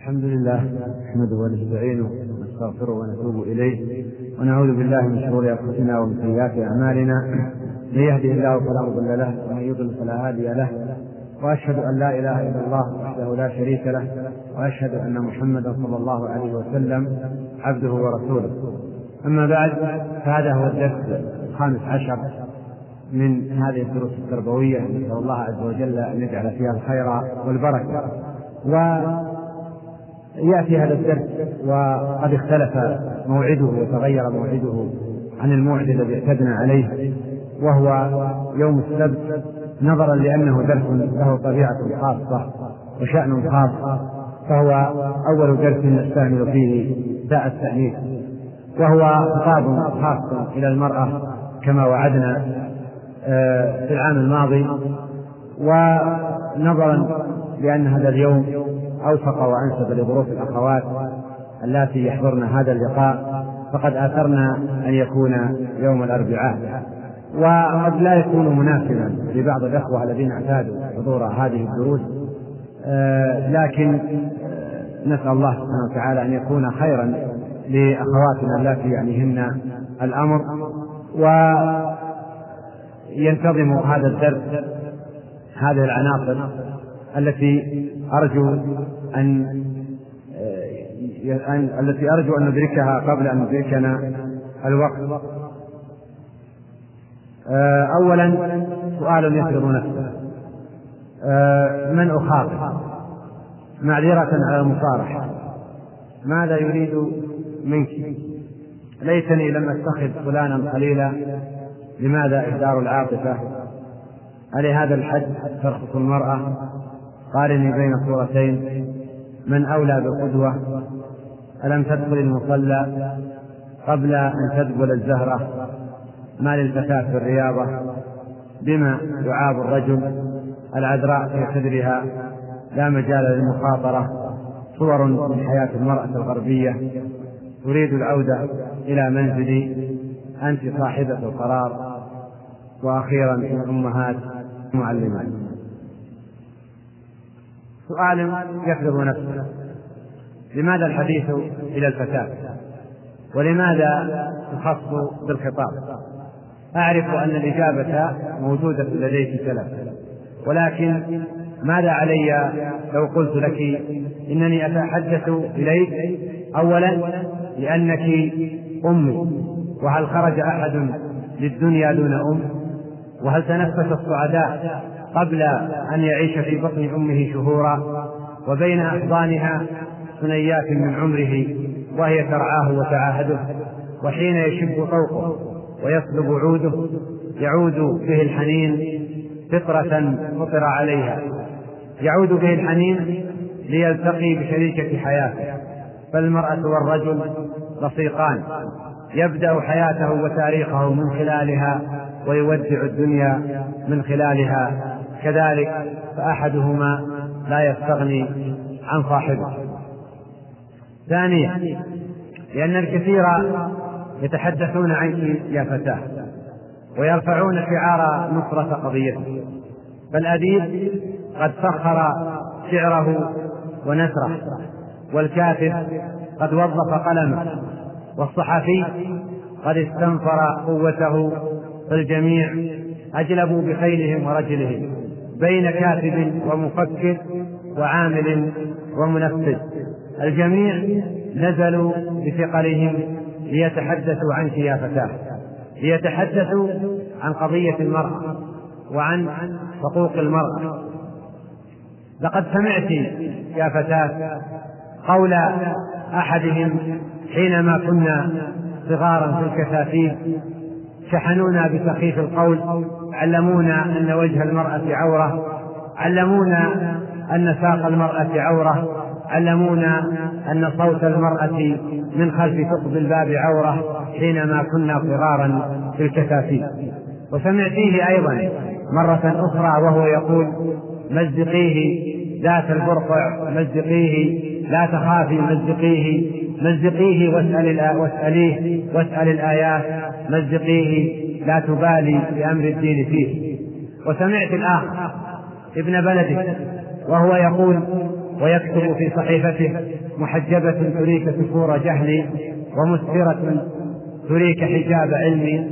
الحمد لله نحمده ونستعينه ونستغفره ونتوب إليه ونعوذ بالله من شرور أنفسنا ومن سيئات أعمالنا. من يهده الله فلا مضل له ومن يضلل فلا هادي له، وأشهد أن لا إله إلا الله وحده لا شريك له، وأشهد أن محمدا صلى الله عليه وسلم عبده ورسوله. أما بعد، فهذا هو الدرس 15 من هذه الدروس التربوية، نسأل الله عز وجل أن يجعل فيها الخير والبركة. ويأتي هذا الدرس وقد اختلف موعده وتغير موعده عن الموعد الذي اعتدنا عليه، وهو يوم السبت، نظرا لأنه درس له طبيعة خاصة وشأن خاص، فهو أول درس نستعمل فيه تاء التأنيث، وهو خطاب خاص إلى المرأة كما وعدنا في العام الماضي. ونظرا لأن هذا اليوم أوفق وأنسب لظروف الأخوات اللاتي يحضرن هذا اللقاء، فقد آثرنا أن يكون يوم الأربعاء، وقد لا يكون مناسبا لبعض الأخوة الذين اعتادوا حضور هذه الدروس، لكن نسأل الله سبحانه وتعالى أن يكون خيرا لأخواتنا اللاتي يعنيهن الأمر، وينتظم هذا الدرس هذه العناصر التي أرجو أن ندركها قبل أن ندركنا الوقت. أولا، سؤال يفرض نفسه: من أخاطب؟ معذرة على المصارحة، ماذا يريد منك؟ ليتني لم أتخذ فلانا خليلا، لماذا إهدار العاطفة؟ ألهذا الحد ترخص المرأة؟ قارني بين صورتين، من أولى بالقدوة؟ ألم تدخل المصلى قبل أن تدخل الزهرة؟ ما للفتاة في الرياضة؟ بما يعاب الرجل؟ العذراء في خدرها، لا مجال للمخاطرة. صور من حياة المرأة الغربية. أريد العودة إلى منزلي، أنت صاحبة القرار. وأخيرا، الأمهات معلمات. سؤال يفرض نفسه: لماذا الحديث إلى الفتاة؟ ولماذا تخص بالخطاب؟ أعرف أن الإجابة موجودة لديك ثلاث، ولكن ماذا علي لو قلت لك إنني أتحدث إليك أولا لأنك أمي، وهل خرج أحد للدنيا دون أم؟ وهل تنفس السعداء قبل أن يعيش في بطن أمه شهورا وبين أحضانها ثنيات من عمره وهي ترعاه وتعاهده؟ وحين يشب طوقه ويصلب عوده يعود به الحنين فطرة فطر عليها، يعود به الحنين ليلتقي بشريكة حياته. فالمرأة والرجل لصيقان، يبدأ حياته وتاريخه من خلالها، ويودع الدنيا من خلالها كذلك، فأحدهما لا يستغني عن صاحبه. ثانيا، لأن الكثير يتحدثون عنك يا فتاة ويرفعون شعار نصرة قضيته، فالأديب قد سخر شعره ونثره، والكاتب قد وظف قلمه، والصحفي قد استنفر قوته، فالجميع أجلبوا بخيلهم ورجلهم بين كاتب ومفكر وعامل ومنفذ. الجميع نزلوا بثقلهم ليتحدثوا عنك يا فتاة، ليتحدثوا عن قضية المرأة وعن حقوق المرأة. لقد سمعت يا فتاة قول أحدهم حينما كنا صغارا في الكثافيف، شحنونا بسخيف القول، علمونا أن وجه المرأة عورة، علمونا أن ساق المرأة عورة، علمونا أن صوت المرأة من خلف ثقب الباب عورة حينما كنا صغارا في الكثافيف. وسمعتيه أيضا مرة أخرى وهو يقول: مزقيه ذات البرقع، مزقيه، لا تخافي، مزقيه واسأل الآيات، مزقيه لا تبالي بأمر الدين فيه. وسمعت الآخر ابن بلده وهو يقول: ويكتب في صحيفته: محجبة تريك سفور جهلي، ومسفرة تريك حجاب علمي،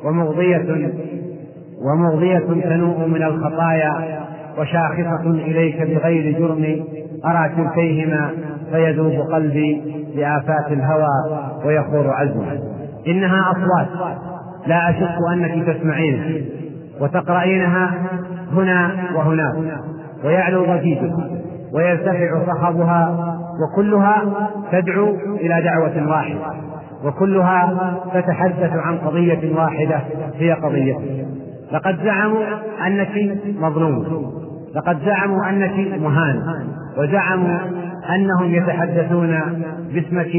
ومغضية تنوء من الخطايا، وشاخصة إليك بغير جرم، أرى كلتيهما فيذوب قلبي لآفات الهوى ويخور عزمي. إنها أصوات لا أشك أنك تسمعينها وتقرأينها هنا وهناك، ويعلو ضجيجها ويرتفع صخبها، وكلها تدعو إلى دعوة واحدة، وكلها تتحدث عن قضية واحدة هي قضيتك. لقد زعموا أنك مظلومة، لقد زعموا أنك مهانة، وزعموا أنهم يتحدثون باسمك،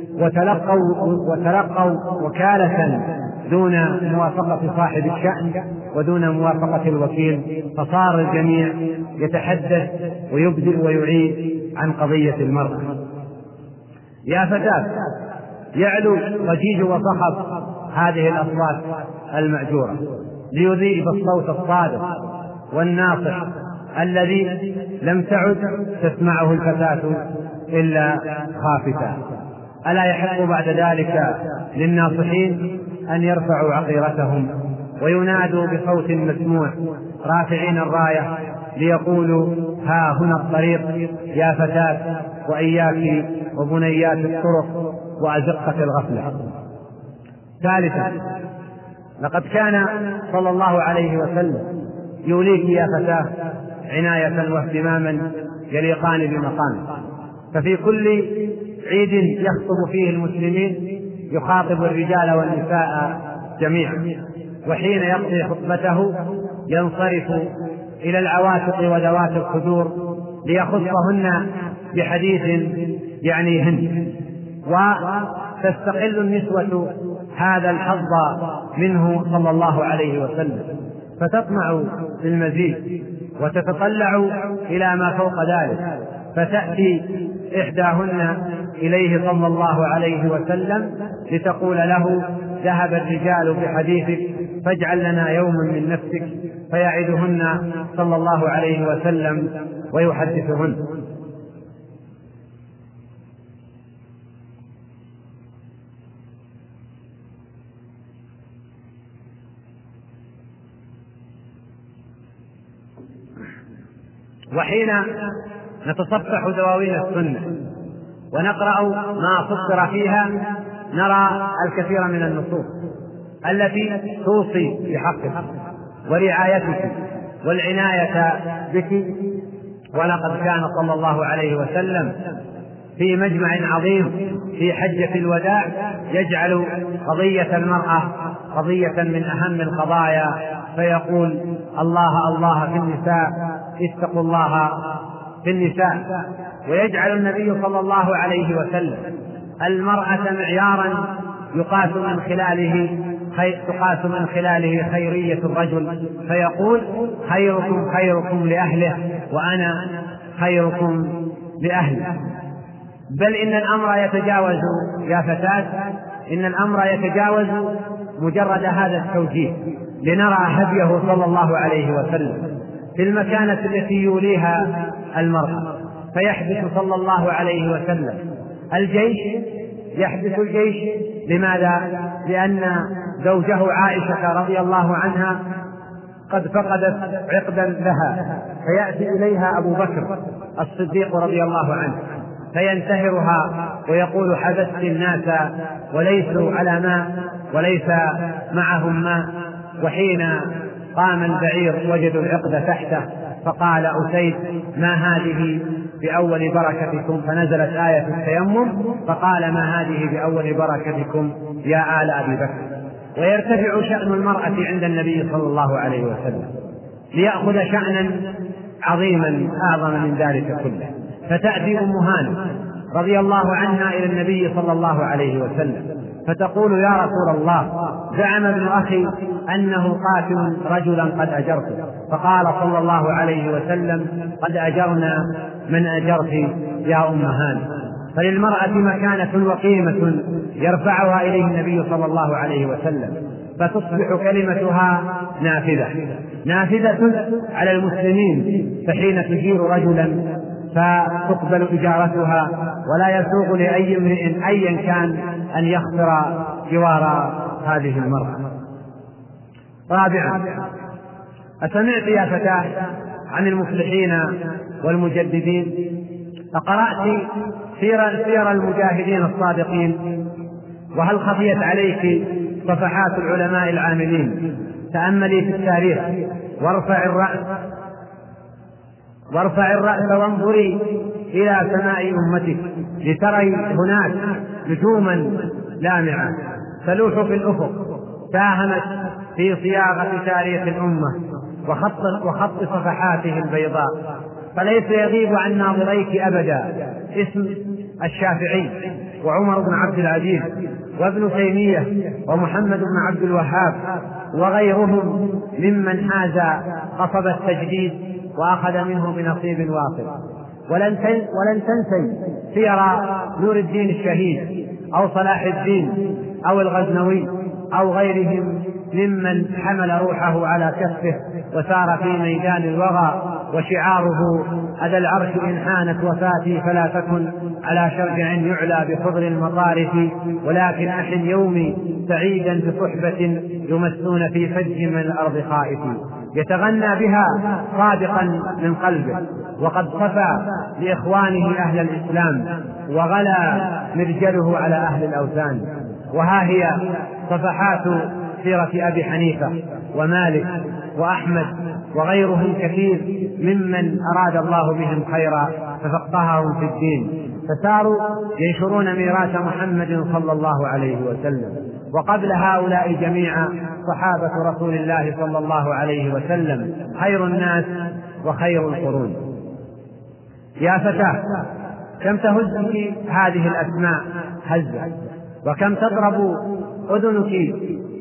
وتلقوا وكالة دون موافقة صاحب الشأن ودون موافقة الوكيل، فصار الجميع يتحدث ويبدئ ويعيد عن قضية المرأة. يا فتاة، يعلو ضجيج وصخب هذه الأصوات المأجورة ليذيب الصوت الصادق والناصح الذي لم تعد تسمعه الفتاة إلا خافتا. ألا يحق بعد ذلك للناصحين أن يرفعوا عقيرتهم وينادوا بصوت مسموع رافعين الراية ليقولوا: ها هنا الطريق يا فتاة، وإياك وبنيات الطرق وأزقة الغفلة. ثالثا، لقد كان صلى الله عليه وسلم يوليك يا فتاة عناية واهتماما يليقان بمقامه، ففي كل عيد يخطب فيه المسلمين يخاطب الرجال والنساء جميعا، وحين يقضي خطبته ينصرف إلى العواتق وذوات الخدور ليخصهن بحديث يعنيهن، وتستقل النسوة هذا الحظ منه صلى الله عليه وسلم، فتطمع في المزيد وتتطلع إلى ما فوق ذلك، فتأتي إحداهن إليه صلى الله عليه وسلم لتقول له: ذهب الرجال بحديثك فاجعل لنا يوما من نفسك، فيعدهن صلى الله عليه وسلم ويحدثهن. وحين نتصفح دواوين السنة ونقرأ ما سطر فيها نرى الكثير من النصوص التي توصي بحقك ورعايتك والعناية بك. ولقد كان صلى الله عليه وسلم في مجمع عظيم في حجة الوداع يجعل قضية المرأة قضية من أهم القضايا، فيقول: الله الله في النساء، اتقوا الله في النساء. ويجعل النبي صلى الله عليه وسلم المرأة معيارا تقاس من خلاله خيرية الرجل، فيقول: خيركم خيركم لأهله وأنا خيركم لأهلي. بل إن الأمر يتجاوز يا فتاة، إن الأمر يتجاوز مجرد هذا التوجيه، لنرى هديه صلى الله عليه وسلم في المكانة التي يوليها المرأة. فيحدث صلى الله عليه وسلم الجيش، يحدث الجيش. لماذا؟ لأن زوجه عائشة رضي الله عنها قد فقدت عقدا لها، فيأتي إليها أبو بكر الصديق رضي الله عنه فينتهرها ويقول: حبست الناس وليسوا على ماء وليس معهم ماء. وحين قام البعير وجدوا العقد تحته، فقال أسيد: ما هذه بأول بركتكم؟ فنزلت آية التيمم، فقال: ما هذه بأول بركتكم يا آل أبي بكر. ويرتفع شأن المرأة عند النبي صلى الله عليه وسلم ليأخذ شأنا عظيما أعظم من ذلك كله. فتأتي أم هانئ رضي الله عنها إلى النبي صلى الله عليه وسلم فتقول: يا رسول الله، زعم ابن أخي أنه قاتل رجلا قد أجرته. فقال صلى الله عليه وسلم: قد أجرنا من أجرت يا أم هانئ. فللمرأة مكانة وقيمة يرفعها إليه النبي صلى الله عليه وسلم، فتصبح كلمتها نافذة على المسلمين. فحين تجير رجلا فتقبل إجارتها، ولا يسوغ لأي امرئ أيا كان أن يخسر جوار هذه المرأة. رابعا، أسمعت يا فتاة عن المفلحين والمجددين؟ فقرأت سير المجاهدين الصادقين، وهل خفيت عليك صفحات العلماء العاملين؟ تأملي في التاريخ وارفع الرأس وانظري إلى سماء أمتك لتري هناك نجوما لامعة تلوح في الأفق، ساهمت في صياغة تاريخ الأمة وخط صفحاته البيضاء. فليس يغيب عن ناظريك أبدا اسم الشافعي وعمر بن عبد العزيز وابن تيمية ومحمد بن عبد الوهاب وغيرهم ممن حاز قصب التجديد وأخذ منه بنصيب واصل. ولن تنسي سير نور الدين الشهيد أو صلاح الدين أو الغزنوي أو غيرهم ممن حمل روحه على كفه وسار في ميدان الوغى وشعاره أذا العرش إن حانت وفاتي فلا تكن على شرجع يعلى بخضر المطارف، ولكن أحن يومي سعيدا بصحبة يمسون في فج من الأرض خائف. يتغنى بها صادقا من قلبه، وقد صفى لإخوانه أهل الإسلام وغلا مرجله على أهل الأوثان. وها هي صفحات سيرة أبي حنيفة ومالك وأحمد وغيرهم كثير ممن أراد الله بهم خيرا ففقههم في الدين، فساروا ينشرون ميراث محمد صلى الله عليه وسلم. وقبل هؤلاء جميعا صحابة رسول الله صلى الله عليه وسلم خير الناس وخير القرون. يا فتاة، كم تهزك هذه الأسماء هزة، وكم تضرب أذنك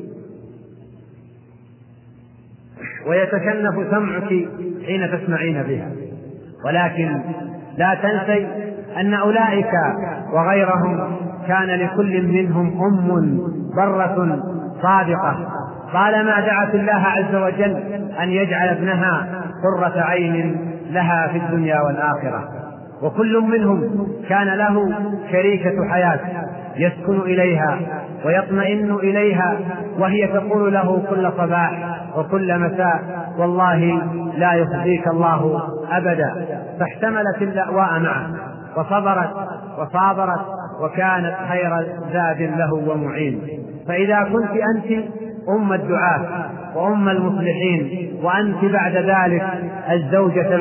ويتكنف سمعك حين تسمعين بها، ولكن لا تنسي أن أولئك وغيرهم كان لكل منهم أم برة صادقة طالما دعت الله عز وجل أن يجعل ابنها قرة عين لها في الدنيا والآخرة. وكل منهم كان له شريكة حياة يسكن إليها ويطمئن إليها، وهي تقول له كل صباح وكل مساء والله لا يخزيك الله أبدا. فاحتملت اللأواء معه وصابرت وكانت خير زاد له ومعين. فإذا كنت أنت أم الدعاة وأم المصلحين، وأنت بعد ذلك الزوجة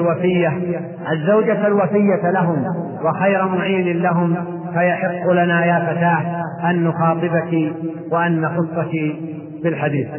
الوفية لهم وخير معين لهم، فيحق لنا يا فتاة أن نخاطبك وأن نخصك في الحديث.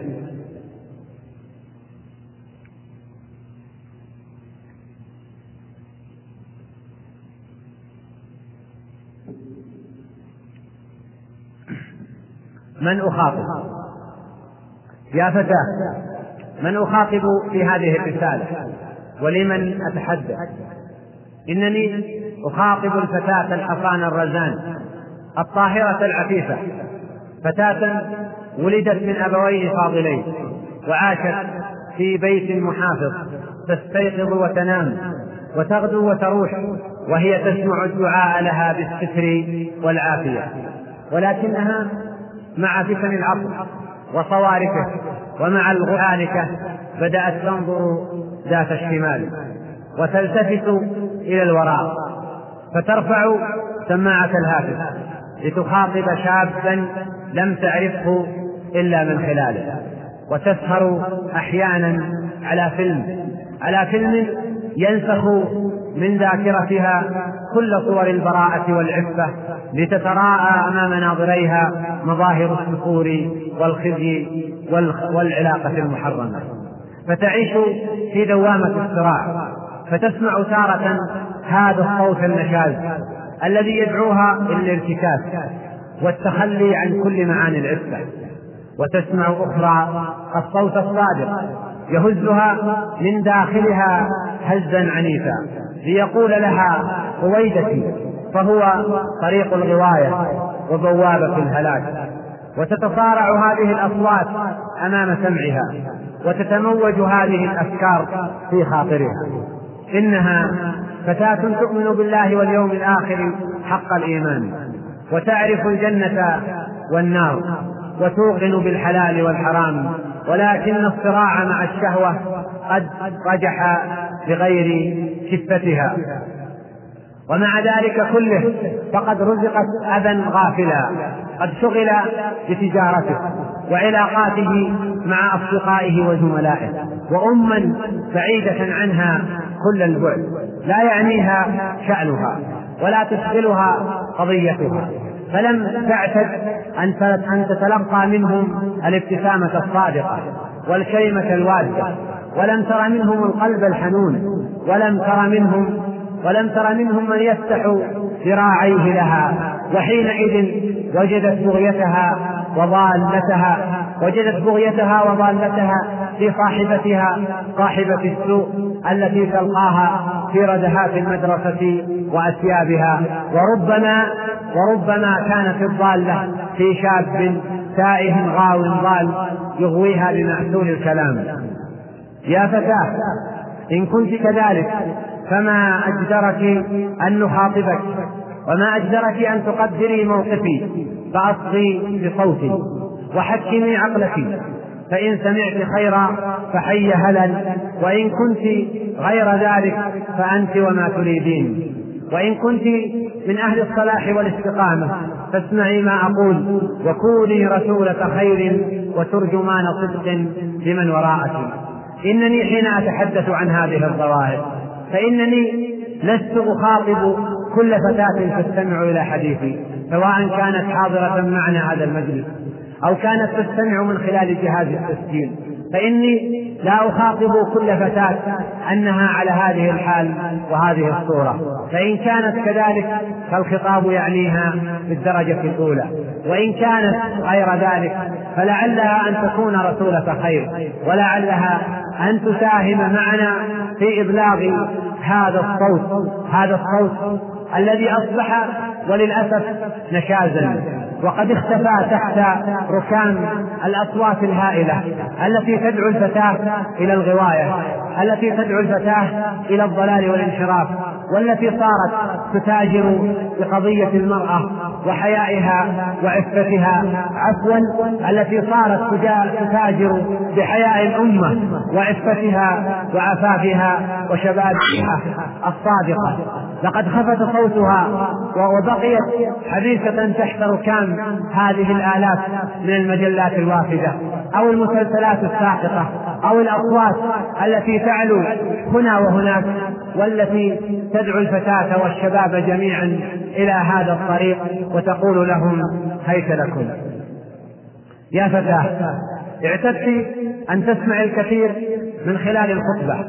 من أخاطب؟ يا فتاة، من أخاطب في هذه الرسالة ولمن أتحدث؟ إنني أخاطب الفتاة الحصان الرزان الطاهرة العفيفة، فتاة ولدت من أبوين فاضلين وعاشت في بيت محافظ، تستيقظ وتنام وتغدو وتروح وهي تسمع الدعاء لها بالستر والعافية، ولكنها مع فتن العصر وصوارفه ومع الغعانكة بدأت تنظر ذات الشمال وتلتفت إلى الوراء، فترفع سماعة الهاتف لتخاطب شابا لم تعرفه إلا من خلاله، وتسهر أحيانا على فيلم ينسخ من ذاكرتها كل صور البراءة والعفة لتتراءى أمام ناظريها مظاهر السفور والخزي والعلاقة المحرمة، فتعيش في دوامة الصراع، فتسمع تارة هذا الصوت النشاز الذي يدعوها إلى الارتكاز والتخلي عن كل معاني العفة، وتسمع أخرى الصوت الصادق يهزها من داخلها هزا عنيفا ليقول لها رويدتي، فهو طريق الغواية وبوابة الهلاك. وتتصارع هذه الأصوات أمام سمعها، وتتموج هذه الأفكار في خاطرها. إنها فتاة تؤمن بالله واليوم الآخر حق الإيمان، وتعرف الجنة والنار، وتوقن بالحلال والحرام، ولكن الصراع مع الشهوة قد رجح بغير كفتها. ومع ذلك كله فقد رزقت أبا غافلا قد شغل بتجارته وعلاقاته مع أصدقائه وزملائه، وأما بعيدة عنها كل البعد لا يعنيها شأنها ولا تشغلها قضيتها، فلم تعتد أن تتلقى منهم الابتسامة الصادقة والكلمة الواردة، ولم تر منهم القلب الحنون، ولم تر منهم من يفتح ذراعيه لها. وحينئذ وجدت بغيتها وضالتها في صاحبتها صاحبة السوء التي تلقاها في ردهات المدرسة وأثيابها، وربما كانت الضالة في شاب تائه غاو ضال يغويها بمعسول الكلام. يا فتاة، إن كنت كذلك فما أجدرك أن نخاطبك، وما أجدرك أن تقدري موقفي، فأصغي بصوتي وحكمي عقلك، فإن سمعت خيرا فحي هلا، وإن كنت غير ذلك فأنت وما تريدين، وإن كنت من أهل الصلاح والاستقامة فاسمعي ما أقول، وكوني رسولة خير وترجمان صدق لمن وراءك. إنني حين أتحدث عن هذه الظواهر فإنني لست أخاطب كل فتاة تستمع إلى حديثي، سواء كانت حاضرة معنا هذا المجلس أو كانت تستمع من خلال جهاز التسجيل، فإني لا أخاطب كل فتاة أنها على هذه الحال وهذه الصورة، فإن كانت كذلك فالخطاب يعنيها بالدرجة الأولى، وإن كانت غير ذلك فلعلها أن تكون رسولة خير، ولعلها أن تساهم معنا في إبلاغ هذا الصوت الذي أصبح وللأسف نشازا، وقد اختفى تحت ركام الأصوات الهائلة التي تدعو الفتاة إلى الغواية، التي تدعو الفتاة إلى الضلال والانحراف، والتي صارت تتاجر بقضية المرأة وحيائها وعفتها، التي صارت تتاجر بحياء الأمة وعفتها وعفافها وشبابها الصادقة. لقد خفت صوتها وبقيت حبيسة تحت ركام هذه الآلات من المجلات الوافدة أو المسلسلات الساقطة أو الأصوات التي تعلو هنا وهناك، والتي تدعو الفتاة والشباب جميعا إلى هذا الطريق وتقول لهم هيت لكم. يا فتاة، اعتدت أن تسمع الكثير من خلال الخطبة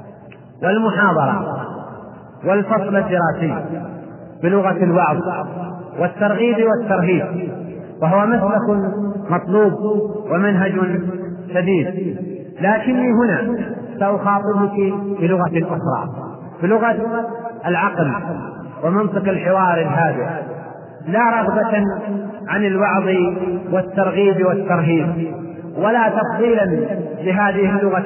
والمحاضرة والفصل الدراسي بلغة الوعظ والترغيب والترهيب، وهو مسلك مطلوب ومنهج سديد، لكني هنا سأخاطبك بلغة أخرى، بلغة العقل ومنطق الحوار الهادئ، لا رغبة عن الوعظ والترغيب والترهيب ولا تفضيلا لهذه اللغة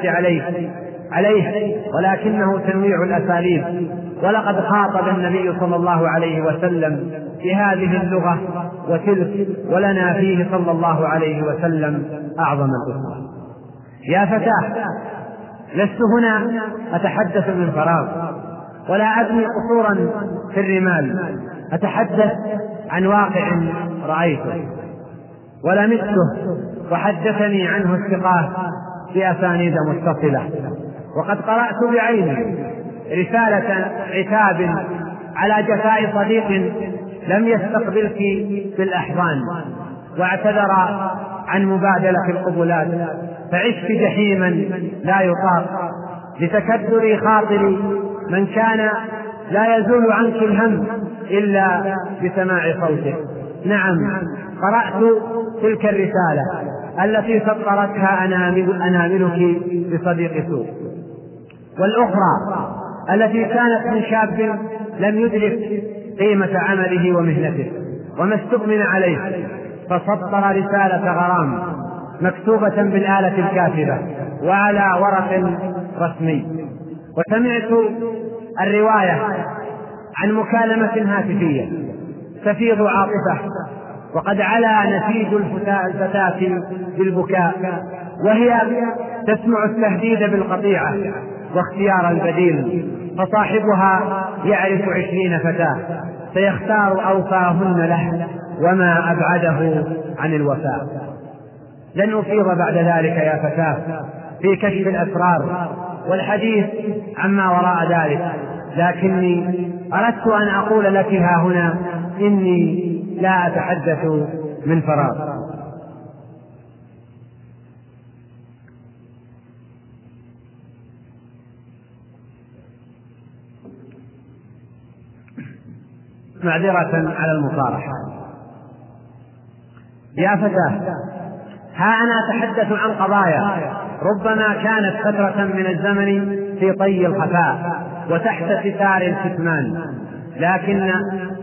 عليه، ولكنه تنويع الأساليب. ولقد خاطب النبي صلى الله عليه وسلم بهذه اللغة وتلك، ولنا فيه صلى الله عليه وسلم أعظم الأسوة. يا فتاة، لست هنا أتحدث من فراغ ولا أبني قصورا في الرمال، أتحدث عن واقع رأيته ولمسته وحدثني عنه الثقات بأسانيد متصلة، وقد قرأت بعيني رسالة عتاب على جفاء صديق لم يستقبلك في الأحضان واعتذر عن مبادلة القبلات، فعشت جحيما لا يطاق لتكدر خاطري من كان لا يزول عنك الهم إلا بسماع صوته. نعم، قرأت تلك الرسالة التي سطرتها أناملك بصديق سوء، والأخرى التي كانت من شاب لم يدرك قيمة عمله ومهنته وما استؤمن عليه، فسطر رسالة غرام مكتوبة بالآلة الكاتبة وعلى ورق رسمي. وسمعت الرواية عن مكالمة هاتفية تفيض عاطفة، وقد علا نسيج الفتاة بالبكاء وهي تسمع التهديد بالقطيعة واختيار البديل، فصاحبها يعرف 20 فتاة سيختار أوفاهن له وما أبعده عن الوفاء. لن أفيض بعد ذلك يا فتاة في كشف الأسرار والحديث عما وراء ذلك، لكني أردت أن أقول لك ها هنا إني لا أتحدث من فراغ. معذرة على المصارحة. يا فتاة، ها أنا أتحدث عن قضايا ربما كانت فترة من الزمن في طي الخفاء وتحت ستار الكتمان، لكن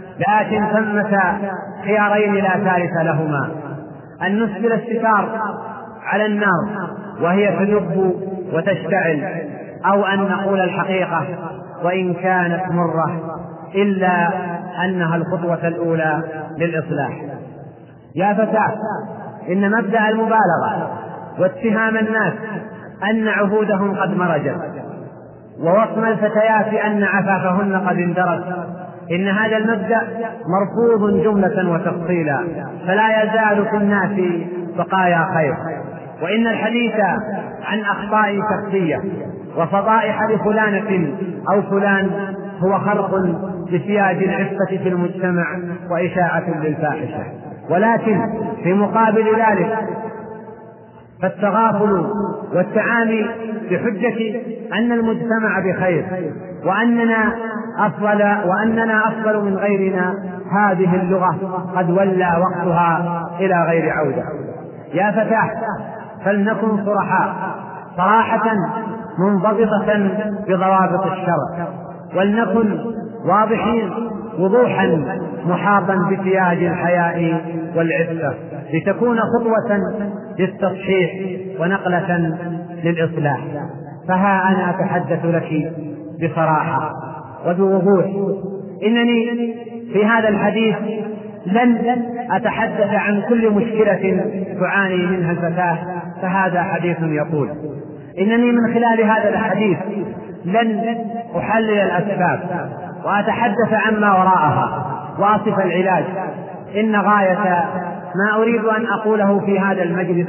ثمة خيارين لا ثالث لهما: أن نسبل الستار على النار وهي تذب وتشتعل، أو أن نقول الحقيقة وإن كانت مرة إلا أنها الخطوة الأولى للإصلاح. يا فتاة، إن مبدأ المبالغة واتهام الناس أن عهودهم قد مرجت ووصم الفتيات أن عفافهن قد اندرس، إن هذا المبدأ مرفوض جملة وتفصيلا، فلا يزال في الناس بقايا خير. وإن الحديث عن أخطاء شخصية وفضائح لفلانة أو فلان هو خرق لسياج العفة في المجتمع وإشاعة للفاحشة، ولكن في مقابل ذلك فالتغافل والتعامي بحجة أن المجتمع بخير وأننا أفضل من غيرنا، هذه اللغة قد ولى وقتها إلى غير عودة. يا فتاة، فلنكن صراحة منضبطة بضوابط الشرع، ولنكن واضحين وضوحا محاطا بسياج الحياء والعفة، لتكون خطوة للتصحيح ونقلة للإصلاح. فها أنا أتحدث لك بصراحة وبوضوح، إنني في هذا الحديث لن أتحدث عن كل مشكلة تعاني منها الفتاة، فهذا حديث يقول. إنني من خلال هذا الحديث لن أحلل الأسباب وأتحدث عما وراءها وأصف العلاج. إن غاية ما أريد أن أقوله في هذا المجلس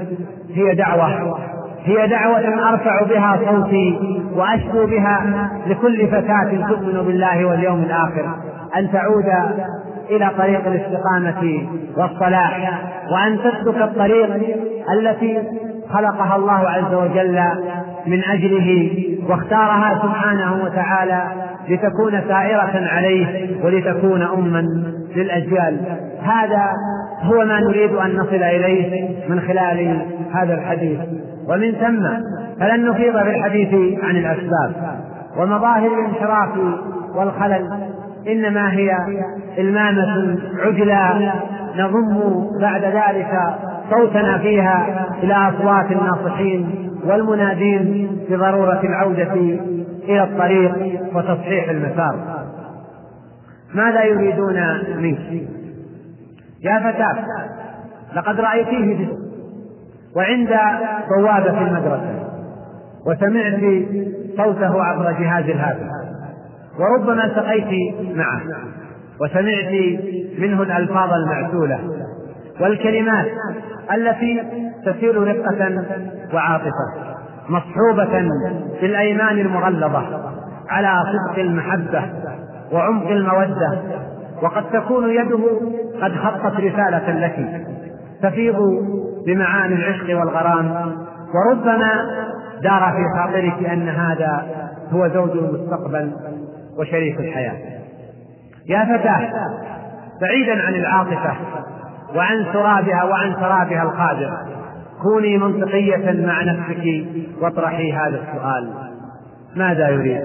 هي دعوة أرفع بها صوتي وأشكو بها لكل فتاة تؤمن بالله واليوم الآخر أن تعود إلى طريق الاستقامة والصلاح، وأن تسلك الطريق التي خلقها الله عز وجل من أجله واختارها سبحانه وتعالى لتكون سائرة عليه ولتكون أما للأجيال. هذا هو ما نريد أن نصل إليه من خلال هذا الحديث، ومن ثم فلن نفيض بالحديث عن الأسباب ومظاهر الانحراف والخلل، إنما هي إلمامة عجلة نضم بعد ذلك صوتنا فيها إلى أصوات الناصحين والمنادين بضرورة العودة إلى الطريق وتصحيح المسار. ماذا يريدون منك؟ يا فتاة، لقد رأيتيه وعند بوابة المدرسة وسمعت صوته عبر جهاز الهاتف، وربما سقيت معه وسمعت منه الألفاظ المعسولة والكلمات التي تسير رقة وعاطفة مصحوبة بالأيمان المغلظة على صدق المحبة وعمق المودة، وقد تكون يده قد خطت رسالة لك تفيض بمعاني العشق والغرام، وربما دار في خاطرك أن هذا هو زوج المستقبل وشريك الحياة. يا فتاة، بعيدا عن العاطفة وعن سرابها القادر، كوني منطقية مع نفسك واطرحي هذا السؤال: ماذا يريد؟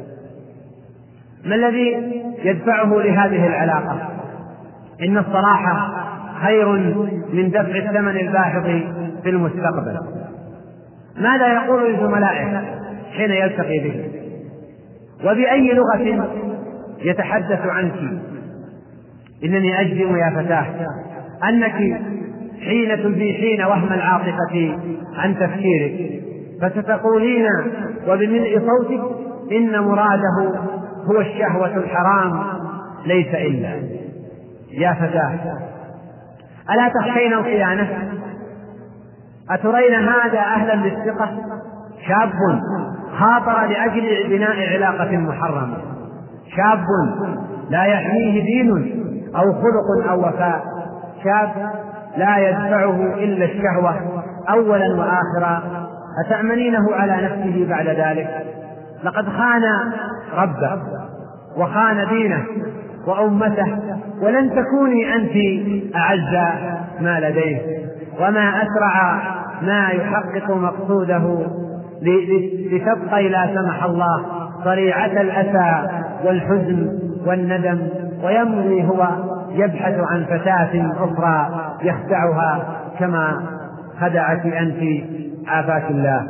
ما الذي يدفعه لهذه العلاقة؟ إن الصراحة خير من دفع الثمن الباهظ في المستقبل. ماذا يقول لزملائه حين يلتقي به؟ وبأي لغة يتحدث عنك. إنني أجزم يا فتاة أنك حين تزيحين وهم العاطفة عن تفكيرك فستقولين وبملء صوتك إن مراده هو الشهوة الحرام ليس إلا. يا فتاة ألا تخشين الخيانة؟ أترين هذا أهلا للثقة؟ شاب خاطر لأجل بناء علاقة محرمة، شاب لا يحميه دين أو خلق أو وفاء، شاب لا يدفعه إلا الشهوة أولا وآخرا. أتأمنينه على نفسه بعد ذلك؟ لقد خان ربه وخان دينه وأمته، ولن تكوني أنت أعز ما لديه. وما أسرع ما يحقق مقصوده لتبقي لا سمح الله طليعة الأسى والحزن والندم، ويمضي هو يبحث عن فتاة أخرى يخدعها كما خدعت أنت عافاك الله.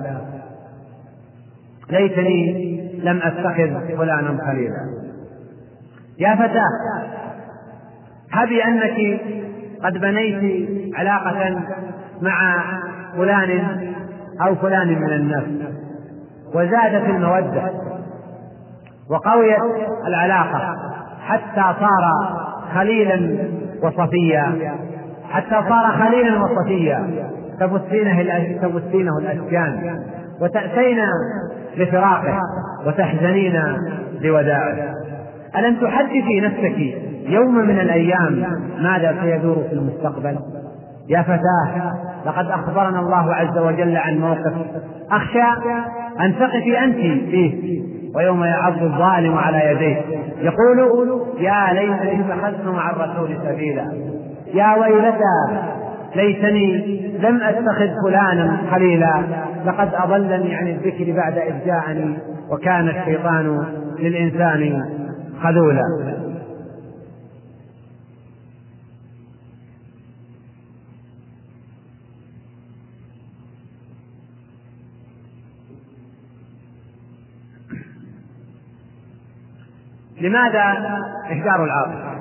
ليتني لم أتخذ فلانا خليلا. يا فتاة هبي أنك قد بنيت علاقة مع فلان أو فلان من الناس وزادت المودة وقويت العلاقة حتى صار خليلا وصفيا، تبثينه الأشجان وتأتين لفراقه وتحزنين لوداعه. ألم تحدثي نفسك يوم من الأيام ماذا سيدور في المستقبل؟ يا فتاة لقد أخبرنا الله عز وجل عن موقف أخشى أن تقفي أنت فيه، ويوم يعض الظالم على يديه يقول يا ليتني اتخذت مع الرسول سبيلا، يا ويلتى ليتني لم أتخذ فلانا خليلا، لقد أضلني عن الذكر بعد إذ جاءني وكان الشيطان للإنسان خذولا. لماذا إهدار العاطفة؟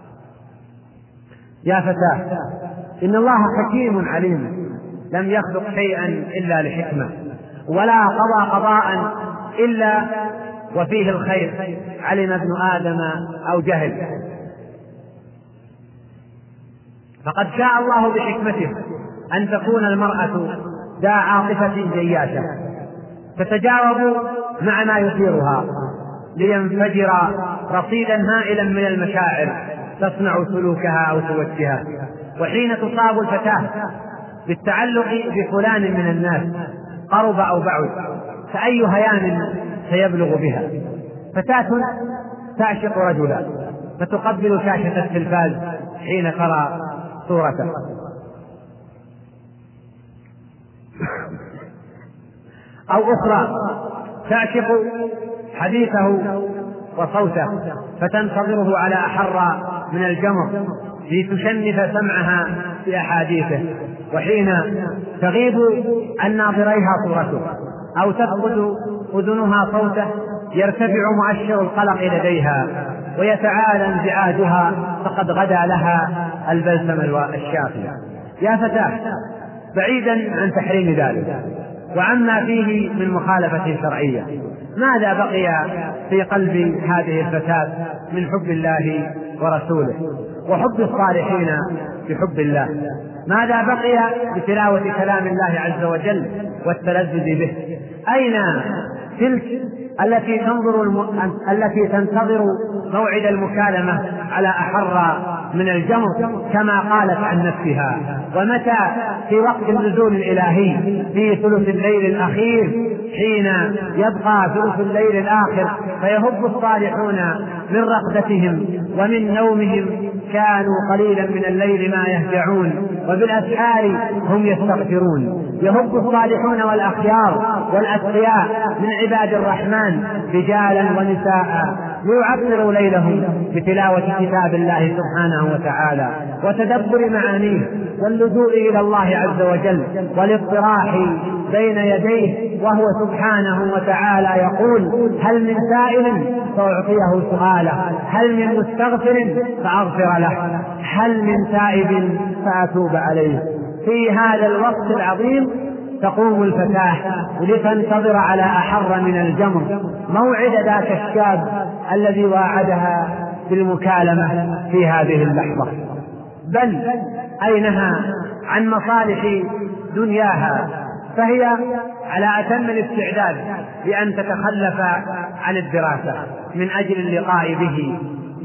يا فتاة إن الله حكيم عليم، لم يخلق شيئا إلا لحكمة، ولا قضى قضاء إلا وفيه الخير، علم ابن آدم أو جهل. فقد شاء الله بحكمته أن تكون المرأة ذا عاطفة جياشة تتجاوب مع ما يثيرها لينفجر رصيدا هائلا من المشاعر تصنع سلوكها أو توجهها. وحين تصاب الفتاة بالتعلق بفلان من الناس قرب أو بعد فأي هيان سيبلغ بها؟ فتاة تعشق رجلا فتقبل شاشة التلفاز حين ترى صورته، أو أخرى تعشق حديثه وصوته فتنتظره على أحر من الجمر لتشنف سمعها بأحاديثه، وحين تغيب عن ناظريها صورته أو تفقد أذنها صوته يرتفع مؤشر القلق لديها ويتعالى انزعاجها فقد غدا لها البلسم الشافي. يا فتاة بعيدا عن تحريم ذلك وعما فيه من مخالفة شرعية، ماذا بقي في قلب هذه الفتاة من حب الله ورسوله وحب الصالحين بحب الله؟ ماذا بقي بتلاوة كلام الله عز وجل والتلذذ به؟ أين تلك التي تنتظر موعد المكالمة على أحر من الجمر كما قالت عن نفسها؟ ومتى في وقت النزول الإلهي في ثلث الليل الأخير حين يبقى ثلث الليل الآخر فيهب الصالحون من رقدتهم ومن نومهم كانوا قليلا من الليل ما يهجعون وبالأسحار هم يستغفرون. يهب الصالحون والأخيار والأتقياء من عباد الرحمن رجالا ونساء يعطروا ليلهم بتلاوة كتاب الله سبحانه وتعالى وتدبر معانيه واللجوء إلى الله عز وجل والاضطراح بين يديه وهو سبحانه وتعالى يقول: هل من سائل فأعطيه سؤاله، هل من مستغفر فأغفر له، هل من تائب فأتوب عليه. في هذا الوقت العظيم تقوم الفتاة لتنتظر على أحر من الجمر موعد ذاك الشاب الذي واعدها بالمكالمة في هذه اللحظة، بل أينها عن مصالح دنياها، فهي على أتم الاستعداد بأن تتخلف عن الدراسة من أجل اللقاء به،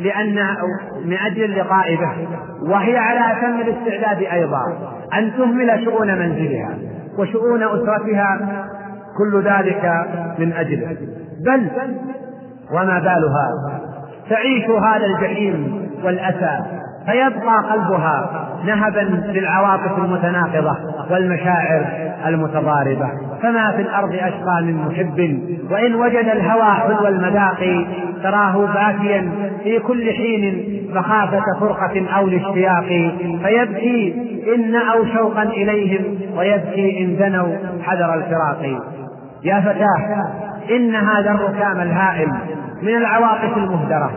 من أجل اللقاء به، وهي على أتم الاستعداد أيضا أن تهمل شؤون منزلها وشؤون أسرتها، كل ذلك من أجله. بل وما بالها تعيش هذا الجحيم والأسى، فيبقى قلبها نهبا للعواطف المتناقضة والمشاعر المتضاربة. فما في الأرض أشقى من محب، وإن وجد الهوى حلو المذاق تراه باكيا في كل حين مخافة فرقة أو الاشتياق، فيبكي إن نأوا شوقا إليهم ويبكي إن دنوا حذر الفراق. يا فتاة، إن هذا الركام الهائل من العواطف المهدرة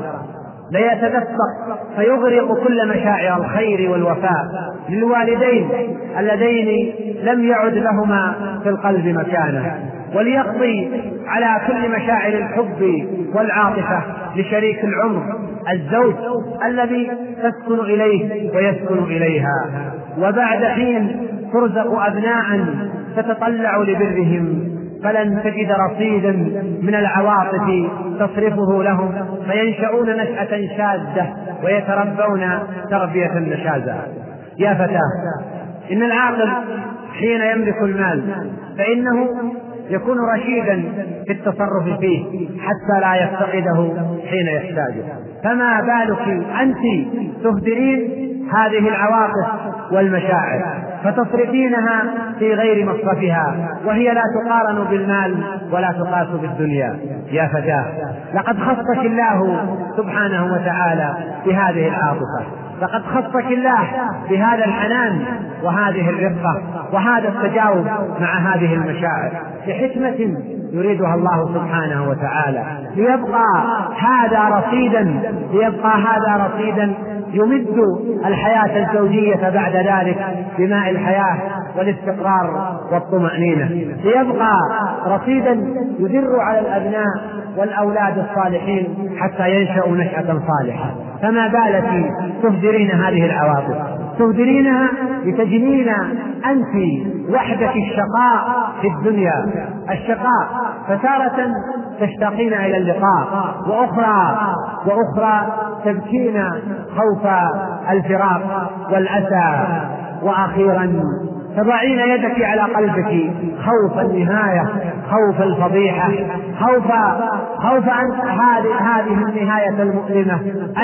ليتدفق فيغرق كل مشاعر الخير والوفاء للوالدين اللذين لم يعد لهما في القلب مكانه، وليقضي على كل مشاعر الحب والعاطفة لشريك العمر الزوج الذي تسكن إليه ويسكن إليها. وبعد حين ترزق أبناء تتطلع لبرهم، فلن تجد رصيدا من العواطف تصرفه لهم، فينشؤون نشأة شاذة ويتربون تربية نشازة. يا فتاة، إن العاقل حين يملك المال فإنه يكون رشيدا في التصرف فيه حتى لا يفتقده حين يحتاجه، فما بالك أنت تهدرين هذه العواطف والمشاعر فتصرفينها في غير مصرفها، وهي لا تقارن بالمال ولا تقاس بالدنيا. يا فتاة، لقد خصك الله سبحانه وتعالى بهذه العاطفة، لقد خصك الله بهذا الحنان وهذه الرقة وهذا التجاوب مع هذه المشاعر لحكمة يريدها الله سبحانه وتعالى، ليبقى هذا رصيدا يمد الحياة الزوجية بعد ذلك بماء الحياة والاستقرار والطمأنينة، ليبقى رصيدا يدر على الأبناء والأولاد الصالحين حتى ينشأوا نشأة صالحة. فما بالك تهدرين هذه العواطف، تهدرينها لتجنين أنت وحدك الشقاء في الدنيا، الشقاء، فتارة تشتاقين إلى اللقاء، وأخرى تبكين خوف الفراق والأسى، وأخيرا تضعين يدك على قلبك خوف النهاية، خوف الفضيحة، خوف عن هذه النهاية المؤلمة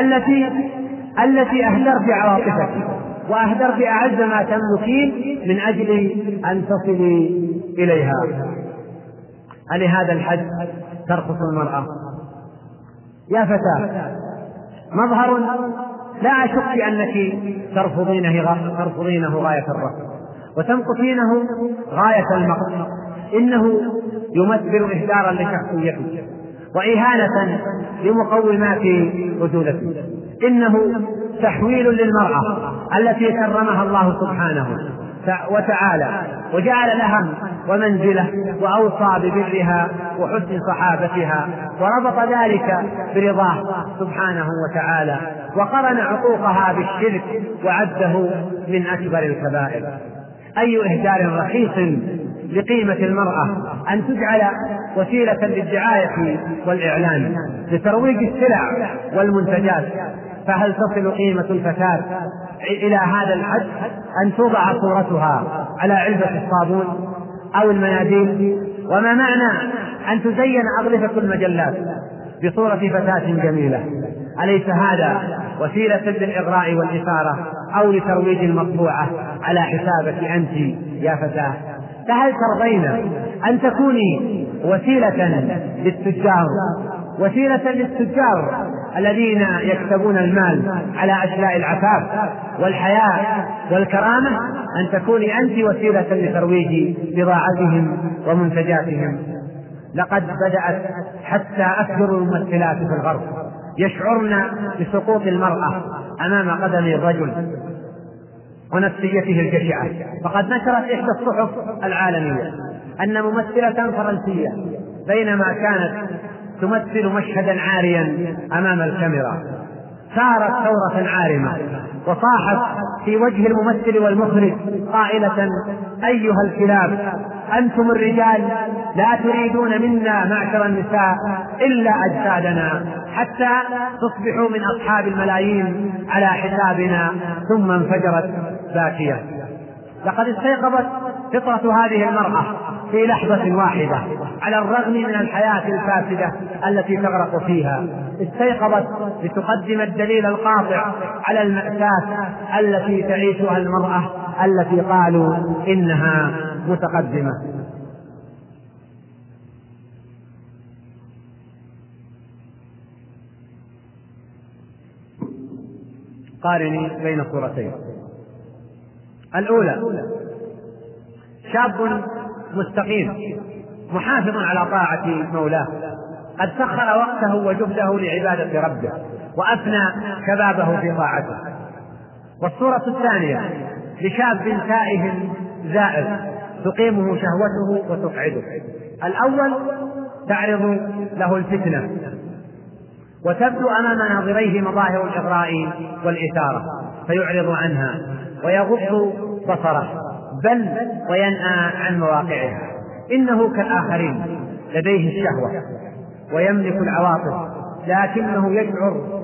التي أهدرت عواطفك وأهدرت أعز ما تملكين من أجل أن تصلي إليها. ألهذا الحد ترقص المرأة؟ يا فتاة، مظهر لا أشك أنك ترفضينه غاية الرفض وتمقتينه غاية المقت، إنه يمثل إهدارا لشخصيتك وإهانة لمقومات رجولتك، إنه تحويل للمرأة التي كرمها الله سبحانه وتعالى وجعل لها ومنزله وأوصى ببرها وحسن صحابتها، وربط ذلك برضاه سبحانه وتعالى، وقرن عقوقها بالشرك وعده من أكبر الكبائر. أي إهدار رخيص لقيمة المرأة أن تجعل وسيلة للدعاية والإعلان لترويج السلع والمنتجات. فهل تصل قيمة الفتاة إلى هذا الحد أن توضع صورتها على علبة الصابون أو المناديل؟ وما معنى أن تزين أغلفة المجلات بصورة فتاة جميلة؟ أليس هذا وسيلة للإغراء والإثارة أو لترويج المطبوعة على حسابك أنت يا فتاة؟ فهل ترضين أن تكوني وسيلة للتجار الذين يكسبون المال على أشلاء العفاف والحياء والكرامة أن تكوني أنت وسيلة لترويج بضاعتهم ومنتجاتهم. لقد بدأت حتى أكثر الممثلات في الغرب يشعرن بسقوط المرأة أمام قدم الرجل ونفسيته الجشعة. فقد نشرت إحدى الصحف العالمية أن ممثلة فرنسية بينما كانت تمثل مشهدا عاريا أمام الكاميرا ثارت ثورة عارمة وصاحت في وجه الممثل والمخرج قائلة: أيها الكلاب، أنتم الرجال لا تريدون منا معشر النساء إلا أجسادنا حتى تصبحوا من أصحاب الملايين على حسابنا. ثم انفجرت باكية. لقد استيقظت فطرة هذه المرأة في لحظة واحدة على الرغم من الحياة الفاسدة التي تغرق فيها. استيقظت لتقدم الدليل القاطع على المأساة التي تعيشها المرأة التي قالوا إنها متقدمة. قارني بين صورتين. الأولى شاب مستقيم محافظ على طاعة مولاه قد سخر وقته وجهده لعبادة ربه وأفنى شبابه في طاعته. والصورة الثانية لشاب تائه زائر تقيمه شهوته وتقعده. الأول تعرض له الفتنة وتبدو أمام ناظريه مظاهر الإغراء والإثارة فيعرض عنها ويغض بصره بل وينأى عن مواقعها. إنه كالآخرين لديه الشهوة ويملك العواطف، لكنه يشعر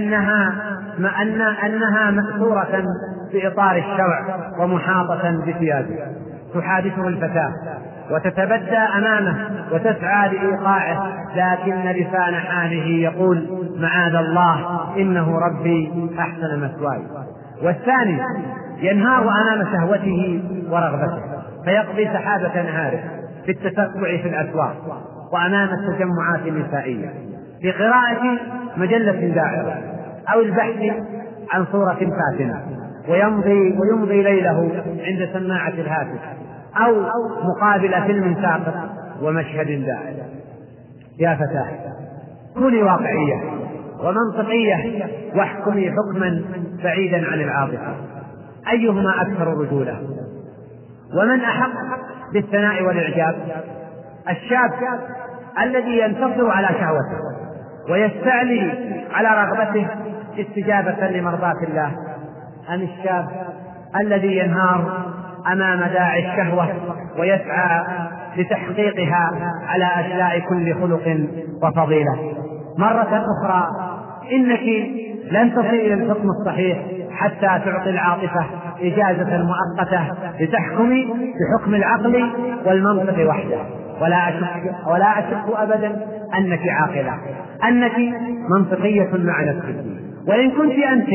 أنها مأثورة في إطار الشرع ومحاطة بثيابه. تحادثه الفتاة وتتبدى أمامه وتسعى لإيقاعه، لكن لسان حاله يقول: معاذ الله، إنه ربي أحسن مثواي. والثاني ينهار أمام شهوته ورغبته فيقضي سحابة نهاره في التتبع في الأسواق وأمام التجمعات النسائية في قراءة مجلة داعرة أو البحث عن صورة فاتنة، ويمضي ليله عند سماعة الهاتف أو مقابل فيلم ساقط ومشهد داعر. يا فتاة، كوني واقعية ومنطقية واحكمي حكما بعيدا عن العاطفة. أيهما أكثر رجولة؟ ومن أحق بالثناء والإعجاب؟ الشاب الذي ينتصر على شهوته ويستعلي على رغبته استجابة لمرضاة الله، أم الشاب الذي ينهار أمام داعي الشهوة ويسعى لتحقيقها على أشلاء كل خلق وفضيلة؟ مرة أخرى، إنك لن تصلي إلى الحكم الصحيح حتى تعطي العاطفة إجازة مؤقتة لتحكمي بحكم العقل والمنطق وحده. ولا أشك أبدا أنك عاقلة، أنك منطقية مع نفسك. وإن كنت أنت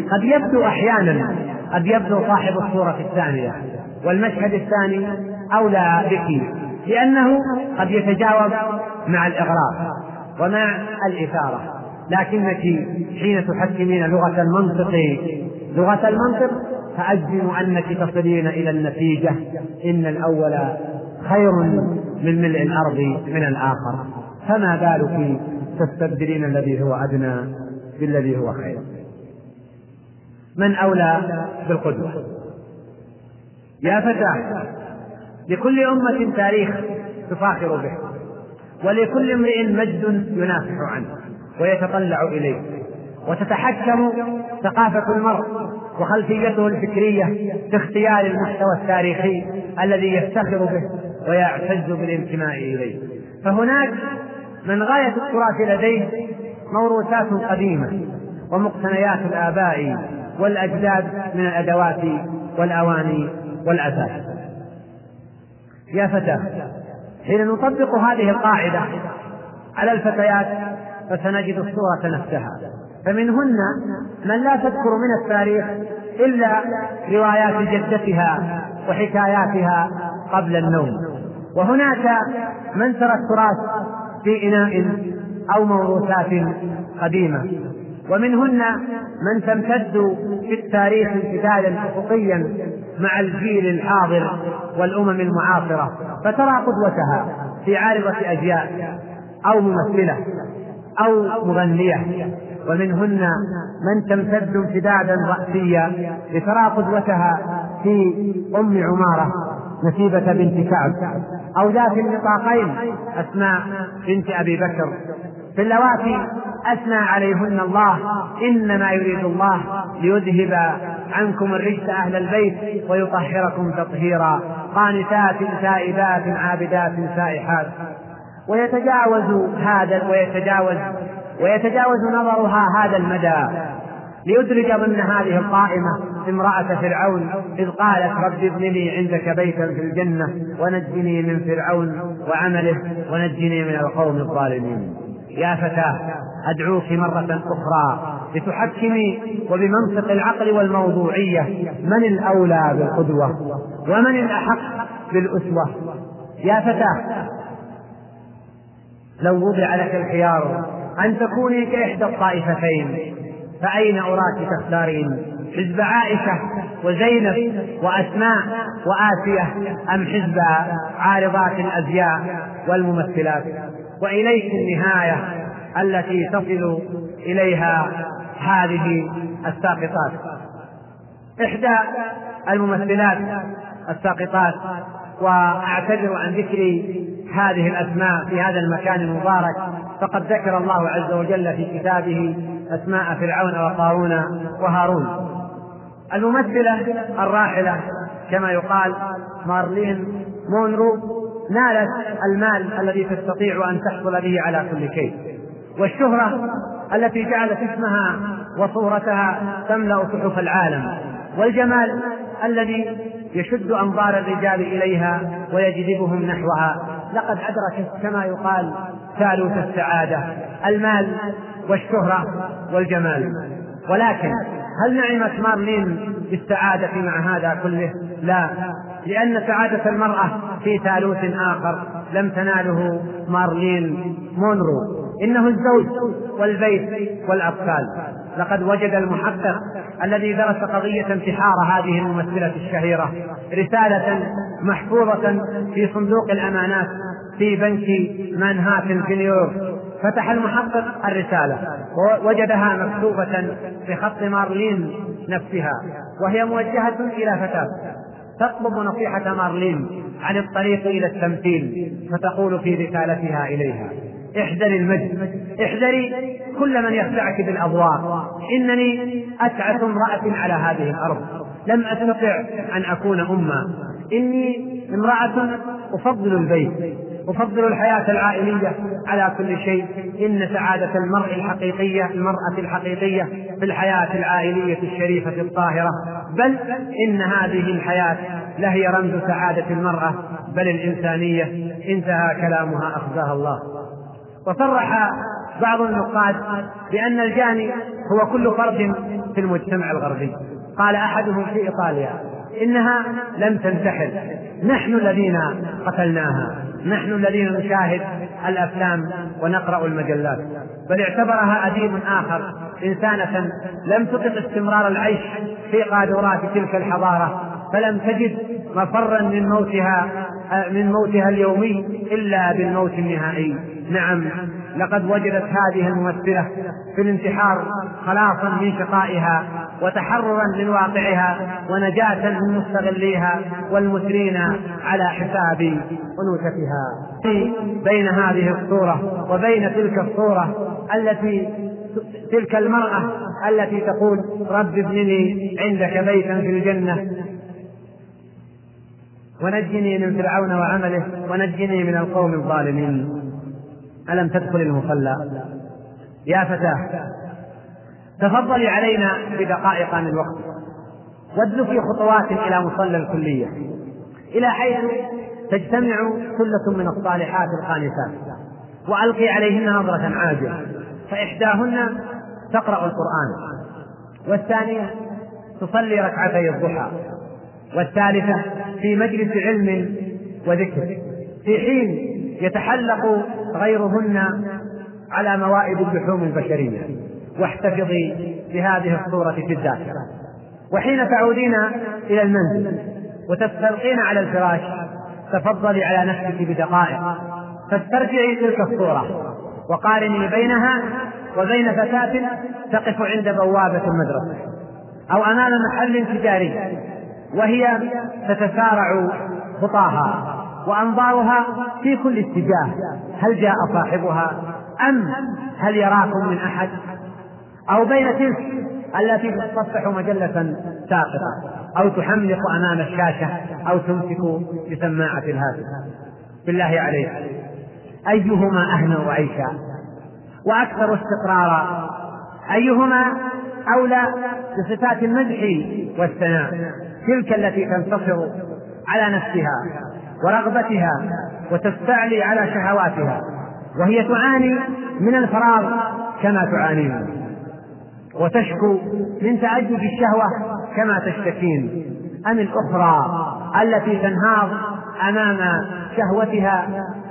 قد يبدو صاحب الصورة الثانية والمشهد الثاني أولى بك، لأنه قد يتجاوب مع الإغراء ومع الإثارة، لكنك حين تحكمين لغة المنطق فأجزم أنك تصلين إلى النتيجة: إن الأول خير من ملء الأرض من الآخر. فما بالك تستبدلين الذي هو أدنى بالذي هو خير؟ من أولى بالقدوة؟ يا فتاة، لكل أمة تاريخ تفاخر به، ولكل امرئ مجد ينافح عنه ويتطلع إليه، وتتحكم ثقافة المرء وخلفيته الفكرية في اختيار المحتوى التاريخي الذي يفتخر به ويعتز بالانتماء إليه. فهناك من غاية التراث لديه موروثات قديمة ومقتنيات الآباء والأجداد من الأدوات والأواني والأثاث. يا فتاة، حين نطبق هذه القاعدة على الفتيات فسنجد الصورة نفسها، فمنهن من لا تذكر من التاريخ إلا روايات جدتها وحكاياتها قبل النوم، وهناك من ترى التراث في إناء أو موروثات قديمة ومنهن من تمتد في التاريخ امتدادا أفقيا مع الجيل الحاضر والأمم المعاصرة، فترى قدوتها في عارضة أزياء أو ممثلة أو مغنية. ومنهن من تمتد امتدادا رأسيا لترى قدوتها في أم عمارة نسيبة بنت كعب، أو ذات النطاقين أسماء بنت أبي بكر، في اللواتي أثنى عليهن الله: إنما يريد الله ليذهب عنكم الرجس أهل البيت ويطهركم تطهيرا، قانتات تائبات عابدات سائحات. ويتجاوز نظرها هذا المدى ليدرج ضمن هذه القائمة امرأة فرعون إذ قالت: رب ابن لي عندك بيتا في الجنة ونجني من فرعون وعمله ونجني من القوم الظالمين. يا فتاة، أدعوك مرة أخرى لتحكمي وبمنطق العقل والموضوعية من الأولى بالقدوة ومن الأحق بالأسوة. يا فتاة، لو وضع لك الخيار أن تكوني كإحدى الطائفتين فأين أراك تختارين؟ حزب عائشة وزينب وأسماء وآسية، أم حزب عارضات الأزياء والممثلات؟ وإليك النهاية التي تصل إليها هذه الساقطات. إحدى الممثلات الساقطات، وأعتذر عن ذكر هذه الأسماء في هذا المكان المبارك، فقد ذكر الله عز وجل في كتابه أسماء فرعون وقارون وهارون. الممثلة الراحلة كما يقال مارلين مونرو نالت المال الذي تستطيع أن تحصل به على كل شيء، والشهرة التي جعلت اسمها وصورتها تملأ صحف العالم، والجمال الذي يشد أنظار الرجال إليها ويجذبهم نحوها. لقد أدركت كما يقال ثالوث السعادة: المال والشهرة والجمال. ولكن هل نعمت مارلين بالسعادة مع هذا كله؟ لا، لأن سعادة المرأة في ثالوث آخر لم تناله مارلين مونرو، إنه الزوج والبيت والأطفال. لقد وجد المحقق الذي درس قضية انتحار هذه الممثلة الشهيرة رسالة محفوظة في صندوق الأمانات في بنك مانهاتن في نيويورك. فتح المحقق الرسالة ووجدها مكتوبة بخط مارلين نفسها، وهي موجهة إلى فتاة تطلب نصيحة مارلين عن الطريق إلى التمثيل، فتقول في رسالتها إليها: احذري المجد، احذري كل من يخدعك بالأضواء، إنني أتعس امرأة على هذه الأرض، لم أستطع أن أكون أما، إني امرأة أفضل البيت، أفضل الحياة العائلية على كل شيء. إن سعادة المرأة الحقيقية في الحياة العائلية الشريفة الطاهرة، بل إن هذه الحياة لهي رمز سعادة المرأة بل الإنسانية. انتهى كلامها أخزاها الله. وصرح بعض النقاد بأن الجاني هو كل فرد في المجتمع الغربي. قال أحدهم في إيطاليا: إنها لم تنتحر، نحن الذين قتلناها، نحن الذين نشاهد الأفلام ونقرأ المجلات. بل اعتبرها أديب آخر إنسانة لم تطق استمرار العيش في قاذورات تلك الحضارة، فلم تجد مفرا من موتها اليومي إلا بالموت النهائي. نعم، لقد وجدت هذه الممثلة في الانتحار خلاصا من شقائها وتحررا من واقعها ونجاة من مستغليها والمسرين على حساب أنوثتها. بين هذه الصورة وبين تلك الصورة تلك المرأة التي تقول: رب ابن لي عندك بيتا في الجنة ونجني من فرعون وعمله ونجني من القوم الظالمين، ألم تدخل المصلى؟ يا فتاة، تفضلي علينا بدقائق من الوقت، وادلكي خطوات إلى مصلى الكلية، إلى حيث تجتمع ثلة من الصالحات القانتات، وألقي عليهن نظرة عاجلة، فإحداهن تقرأ القرآن، والثانية تصلي ركعتي الضحى، والثالثة في مجلس علم وذكر، في حين يتحلق غيرهن على موائد اللحوم البشرية. واحتفظي بهذه الصورة في الذاكرة. وحين تعودين إلى المنزل وتستلقين على الفراش تفضلي على نفسك بدقائق فاسترجعي تلك الصورة وقارني بينها وبين فتاة تقف عند بوابة المدرسة أو أمام محل تجاري وهي تتسارع خطاها وأنظارها في كل اتجاه، هل جاء صاحبها أم هل يراكم من أحد؟ أو بين تلك التي تصفح مجلة ساقطة أو تحملق أمام الشاشة أو تمسك بسماعة الهاتف. بالله عليك أيهما أهنأ عيشا وأكثر استقرارا؟ أيهما أولى بصفات المدح والثناء؟ تلك التي تنتصر على نفسها ورغبتها وتستعلي على شهواتها وهي تعاني من الفراغ كما تعانين، وتشكو من تعجب الشهوة كما تشتكين، أم الأخرى التي تنهاض أمام شهوتها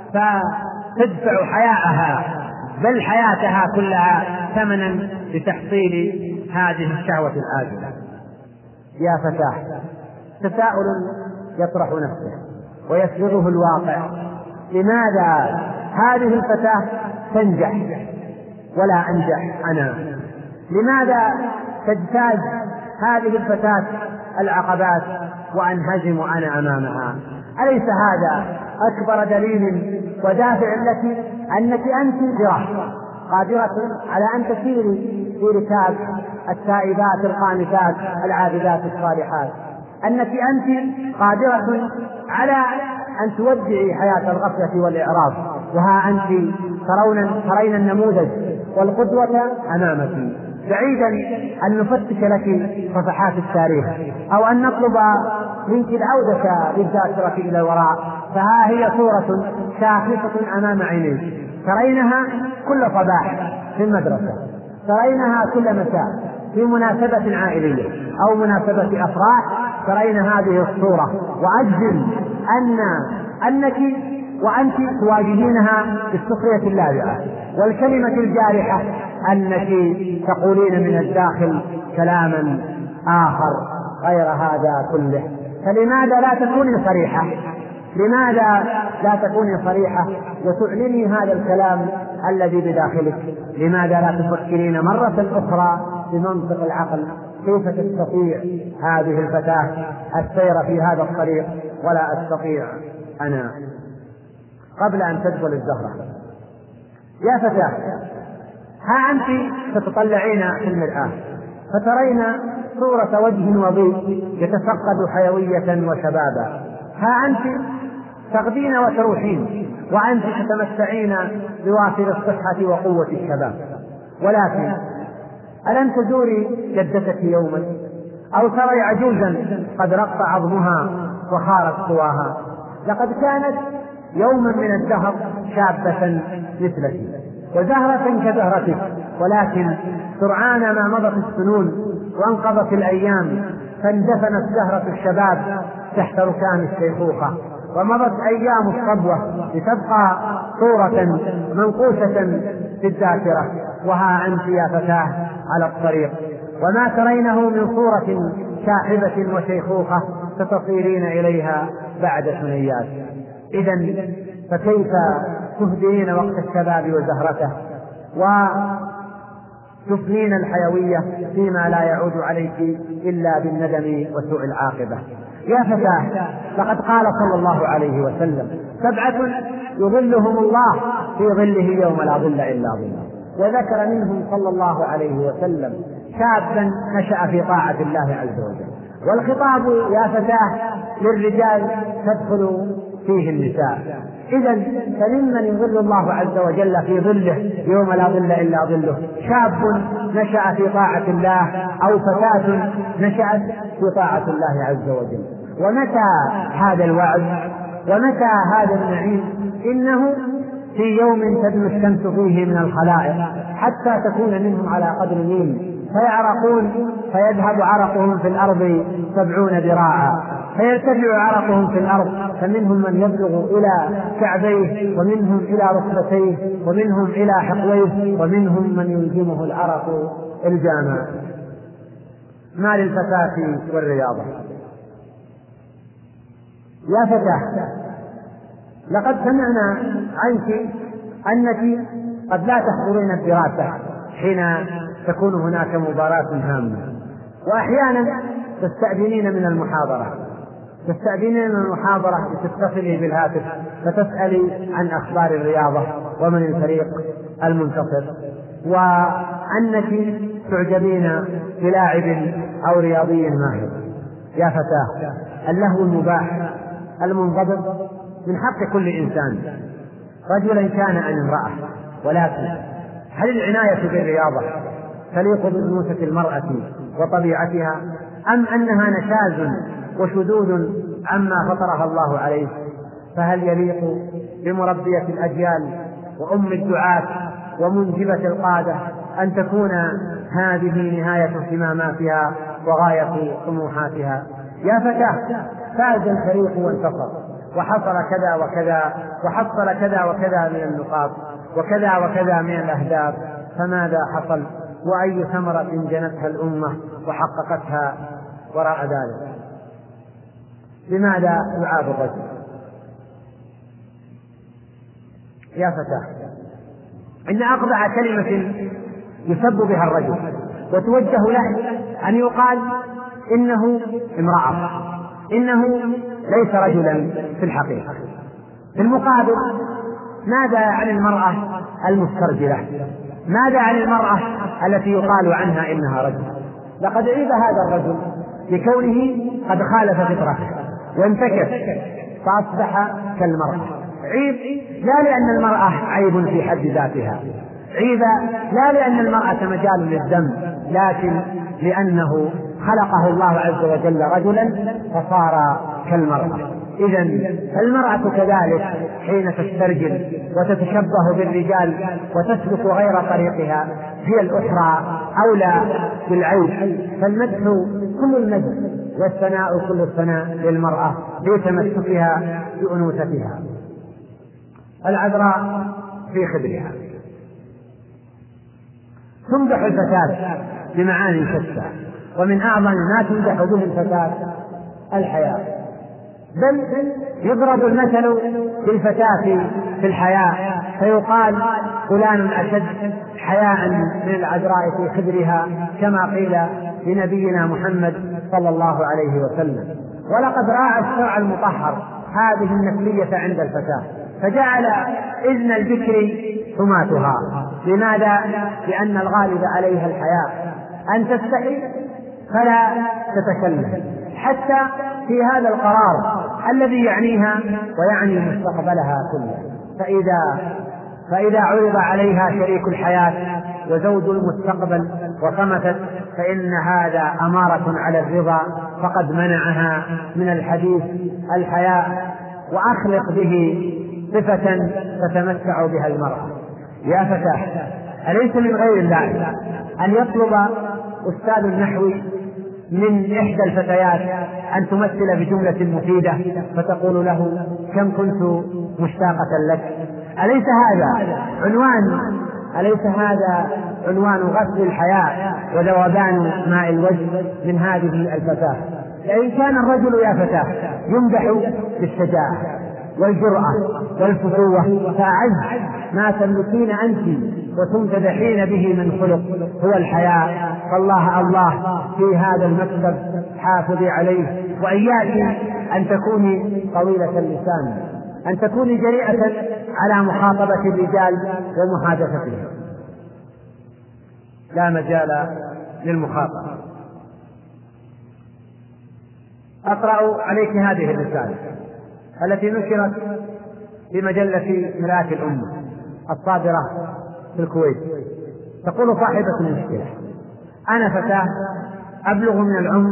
فتدفع حياءها بل حياتها كلها ثمنا لتحصيل هذه الشهوة الآجلة؟ يا فتاة، تساؤل يطرح نفسه ويسبغه الواقع: لماذا هذه الفتاة تنجح ولا أنجح أنا؟ لماذا تجتاز هذه الفتاة العقبات وأنهزم أنا أمامها؟ أليس هذا أكبر دليل ودافع لك أنك أنت قادرة على أن تسيري في ركاب التائبات القانتات العابدات الصالحات، أنك أنت قادرة على أن تودعي حياة الغفلة والإعراض، وها أنت ترين النموذج والقدوة أمامك. بعيدا أن نفتش لك صفحات التاريخ أو أن نطلب منك العودة بالذاكرة إلى الوراء، فها هي صورة شاخصة أمام عينيك ترينها كل صباح في المدرسة، ترينها كل مساء في مناسبة عائلية أو مناسبة أفراح، ترين هذه الصورة، وأجزم أنك وأنت تواجهينها بالسخرية اللاذعة والكلمة الجارحة، أنك تقولين من الداخل كلاما آخر غير هذا كله. فلماذا لا تكوني صريحة؟ لماذا لا تكوني صريحة وتعلني هذا الكلام الذي بداخلك؟ لماذا لا تفكرين مرة أخرى بمنطق العقل؟ كيف تستطيع هذه الفتاة السير في هذا الطريق ولا أستطيع أنا؟ قبل أن تدخل الزهرة يا فتاة، ها أنت تتطلعين في المرآة فترين صورة وجه وضيء يتفقد حيوية وشبابا، ها أنت تغدين وتروحين وأنت تتمتعين بوافر الصحة وقوة الشباب، ولكن ألم تزوري جدتك يوما أو تري عجوزا قد رق عظمها وخارت قواها؟ لقد كانت يوما من الدهر شابة مثلك وزهرة كزهرتك، ولكن سرعان ما مضت السنون وانقضت الأيام فاندفنت زهرة الشباب تحت ركام الشيخوخة، ومضت أيام الصبوة لتبقى صورة منقوشة في الذاكرة، وها أنت يا فتاة على الطريق وما ترينه من صورة شاحبة وشيخوخة تتصيرين إليها بعد ثنيات. إذن فكيف تهدين وقت الشباب وزهرته وتفنين الحيوية فيما لا يعود عليك إلا بالندم وسوء العاقبة؟ يا فتاة، لقد قال صلى الله عليه وسلم: 7 يظلهم الله في ظله يوم لا ظل إلا ظله، وذكر منهم صلى الله عليه وسلم شابا نشأ في طاعة الله عز وجل. والخطاب يا فتاة للرجال تدخل فيه النساء. إذن فممن يظل الله عز وجل في ظله يوم لا ظل إلا ظله شاب نشأ في طاعة الله أو فتاة نشأت في طاعة الله عز وجل. ومتى هذا الوعد ومتى هذا النعيم؟ إنه في يوم تدنو الشمس فيه من الخلائق حتى تكون منهم على قدر ميل فيعرقون فيذهب عرقهم في الأرض 70 ذراعا، فيرتفع عرقهم في الأرض، فمنهم من يبلغ إلى كعبيه، ومنهم إلى ركبتيه، ومنهم إلى حقويه، ومنهم من يلزمه العرق الجامع. ما للفتاة والرياضة؟ يا فتاة، لقد سمعنا عنك أنك قد لا تحضرين الدراسة حين تكون هناك مباراة هامة، وأحيانا تستأذنين من المحاضرة، لتتصلي بالهاتف فتسألي عن أخبار الرياضة ومن الفريق المنتصر، وأنك تعجبين بلاعب أو رياضي ماهر. يا فتاة، اللهو المباح المنضبط من حق كل إنسان، رجلا كان أم امرأة، ولكن هل العناية بالرياضة تليق بأنوثة المرأة وطبيعتها، أم أنها نشاز وشذوذ عما فطرها الله عليه؟ فهل يليق بمربية الأجيال وأم الدعاة ومنجبة القادة أن تكون هذه نهاية اهتماماتها وغاية طموحاتها؟ يا فتاة، فاز الفريق وانتصر وحصل كذا وكذا، وحصل كذا وكذا من النقاط وكذا وكذا من الأهداف، فماذا حصل؟ وأي ثمرة جنتها الأمة وحققتها وراء ذلك؟ لماذا يعاب الرجل؟ يا فتاة، إن أقبح كلمة يسب بها الرجل وتوجه له أن يقال إنه امرأة، إنه ليس رجلا في الحقيقة. في المقابل، ماذا عن المرأة المسترجلة؟ ماذا عن المرأة التي يقال عنها إنها رجل؟ لقد عيب هذا الرجل لكونه قد خالف فطرته وانتكس فأصبح كالمرأة. عيب لا لأن المرأة عيب في حد ذاتها، عيب لا لأن المرأة مجال للذم، لكن لأنه خلقه الله عز وجل رجلا فصار كالمرأة. إذن المرأة كذلك حين تسترجل وتتشبه بالرجال وتسلك غير طريقها هي الأخرى أولى بالعيب، فالمدح كل المدح والثناء كل الثناء للمرأة لتمسكها بأنوثتها. العذراء في خدرها. تمدح الفتاة بمعاني شتى، ومن أعظم ما تمدح به الفتاة الحياء، بل يضرب المثل بالفتاة في الحياء فيقال فلان أشد حياء من العذراء في خدرها، كما قيل لنبينا محمد صلى الله عليه وسلم. ولقد راعى الشرع المطهر هذه النسلية عند الفتاة، فجعل إذن البكر حماتها. لماذا؟ لأن الغالب عليها الحياء، أن تستحي فلا تتكلم، حتى في هذا القرار الذي يعنيها ويعني مستقبلها كله. فإذا عرض عليها شريك الحياة وزوج المستقبل وصمتت، فإن هذا أمارة على الرضا، فقد منعها من الحديث الحياء، وأخلق به صفة تتمتع بها المرأة. يا فتاة، أليس من غير الله أن يطلب أستاذ النحو من إحدى الفتيات أن تمثل بجملة مفيدة فتقول له كم كنت مشتاقة لك؟ أليس هذا عنوان غسل الحياء وذوبان ماء الوجه من هذه الفتاة؟ لئن كان الرجل يا فتاة يمدح بالشجاعة والجرأة والفتوة، فأعز ما تملكين أنت وتمتدحين به من خلق هو الحياء. فالله الله في هذا المكتب حافظي عليه، وإياك أن تكوني طويلة اللسان، أن تكوني جريئة على مخاطبة الرجال ومحادثتهم، لا مجال للمخاطبة. أقرأ عليك هذه الرسالة التي نشرت في مجلة مرآة الأمة الصادرة في الكويت. تقول صاحبة المشكلة: أنا فتاة أبلغ من العمر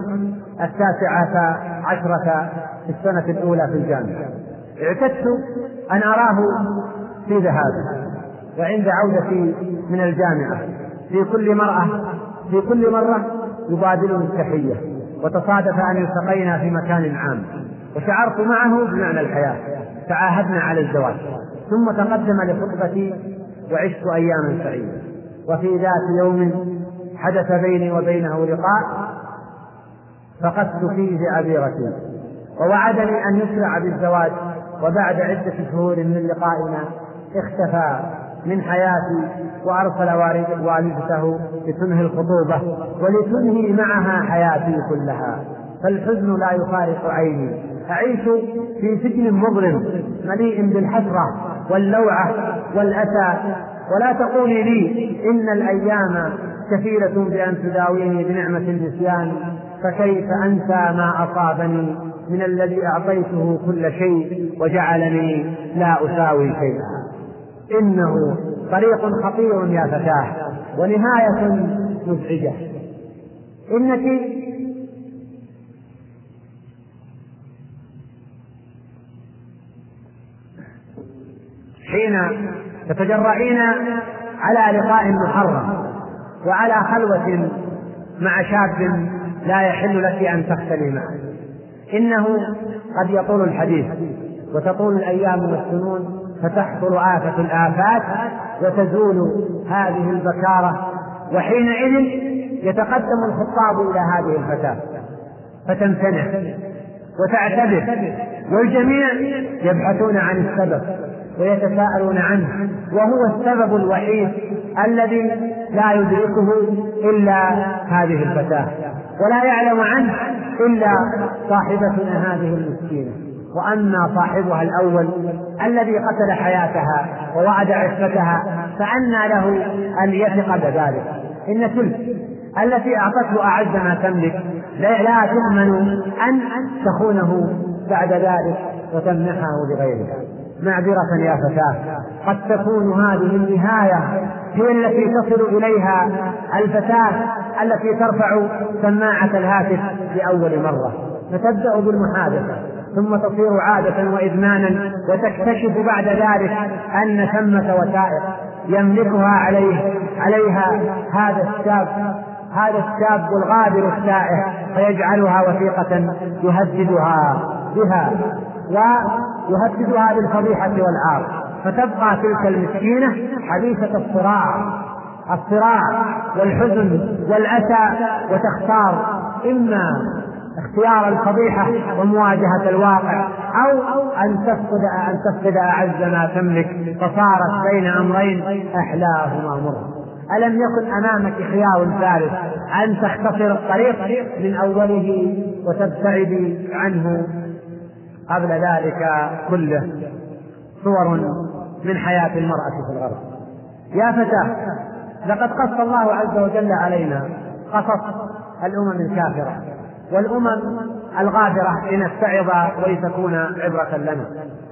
19 في السنة الأولى في الجامعة، اعتدت أن أراه في ذهابي وعند عودتي من الجامعة، في كل مرة يبادلني التحية وتصادف أن التقينا في مكان عام، وشعرت معه بمعنى الحياة، تعاهدنا على الزواج، ثم تقدم لخطبتي وعشت أياما سعيدة. وفي ذات يوم حدث بيني وبينه لقاء فقدت فيه عبيرتي، ووعدني أن يسرع بالزواج، وبعد عدة شهور من لقائنا اختفى من حياتي، وأرسل والدته لتنهي الخطوبة ولتنهي معها حياتي كلها. فالحزن لا يفارق عيني، أعيش في سجن مظلم مليء بالحسرة واللوعة والأسى. ولا تقولي لي إن الأيام كفيلة بأن تداويني بنعمة النسيان، فكيف أنسى ما أصابني من الذي أعطيته كل شيء وجعلني لا أساوي شيئا. إنه طريق خطير يا فتاة، ونهاية مزعجة. إنك حين تتجرعين على لقاء محرم وعلى خلوة مع شاب لا يحل لك أن تختلي معه، إنه قد يطول الحديث وتطول الأيام والسنون، فتحصل آفة الآفات وتزول هذه البكارة، وحينئذ يتقدم الخطاب إلى هذه الفتاة فتمتنع وتعتذر، والجميع يبحثون عن السبب ويتساءلون عنه، وهو السبب الوحيد الذي لا يدركه إلا هذه الفتاة، ولا يعلم عنه إلا صاحبتنا هذه المسكينة. وأما صاحبها الأول الذي قتل حياتها ووعد عفتها فأنى له أن يثق بذلك. إن تلك التي أعطته أعز ما تملك لا تؤمن أن تخونه بعد ذلك وتمنحه لغيرها. معذرة يا فتاة، قد تكون هذه النهاية هي التي تصل إليها الفتاة التي ترفع سماعة الهاتف لأول مرة، فتبدأ بالمحادثة ثم تصير عادة وإدمانا، وتكتشف بعد ذلك أن ثمة وثائق يملكها عليها هذا الشاب الغادر السائح، فيجعلها وثيقة يهددها بها ويهددها بالفضيحة والعار، فتبقى تلك المسكينة حديثة الصراع والحزن والأسى، وتختار إما اختيار الفضيحة ومواجهة الواقع، أو أن تفقد أعز ما تملك، فصارت بين أمرين أحلاهما مر. ألم يكن أمامك خيار ثالث أن تختصر الطريق من أوله وتبتعدي عنه؟ قبل ذلك كله صور من حياة المرأة في الغرب. يا فتاة، لقد قص الله عز وجل علينا قصص الأمم الكافرة والأمم الغادرة لنتعظ ولتكون عبرة لنا.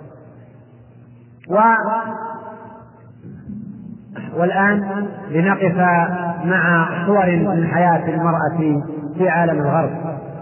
والآن لنقف مع صور من حياة المرأة في عالم الغرب.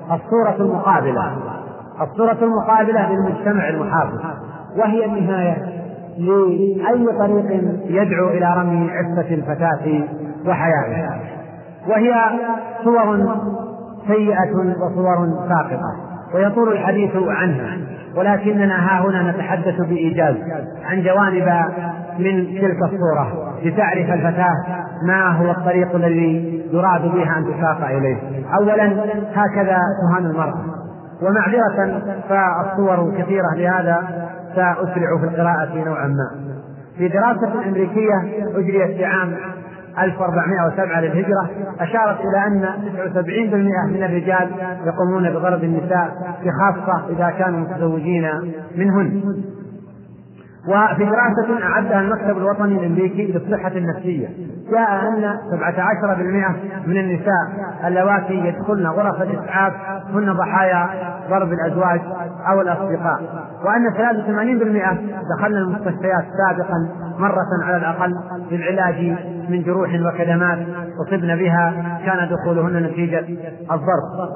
الصورة المقابلة للمجتمع المحافظ، وهي النهاية لأي طريق يدعو إلى رمي عفة الفتاة وحياتها، وهي صور سيئة وصور ساقطة ويطول الحديث عنها، ولكننا ها هنا نتحدث بإيجاز عن جوانب من تلك الصورة لتعرف الفتاة ما هو الطريق الذي يراد بها أن تساق إليه. أولا، هكذا تهان المرأة، ومعذرة فالصور كثيرة لهذا سأسرع في القراءة نوعا ما. في دراسة أمريكية أجريت في عام 1407 للهجرة أشارت إلى أن 79% من الرجال يقومون بضرب النساء، بخاصة إذا كانوا متزوجين منهن. وفي دراسة أعدها المكتب الوطني الأمريكي للصحة النفسية جاء أن 17% من النساء اللواتي يدخلن غرف الإسعاف هن ضحايا ضرب الأزواج أو الأصدقاء، وأن 83% دخلن المستشفيات سابقا مرة على الأقل للعلاج من جروح وكدمات أصبن بها كان دخولهن نتيجة الضرب.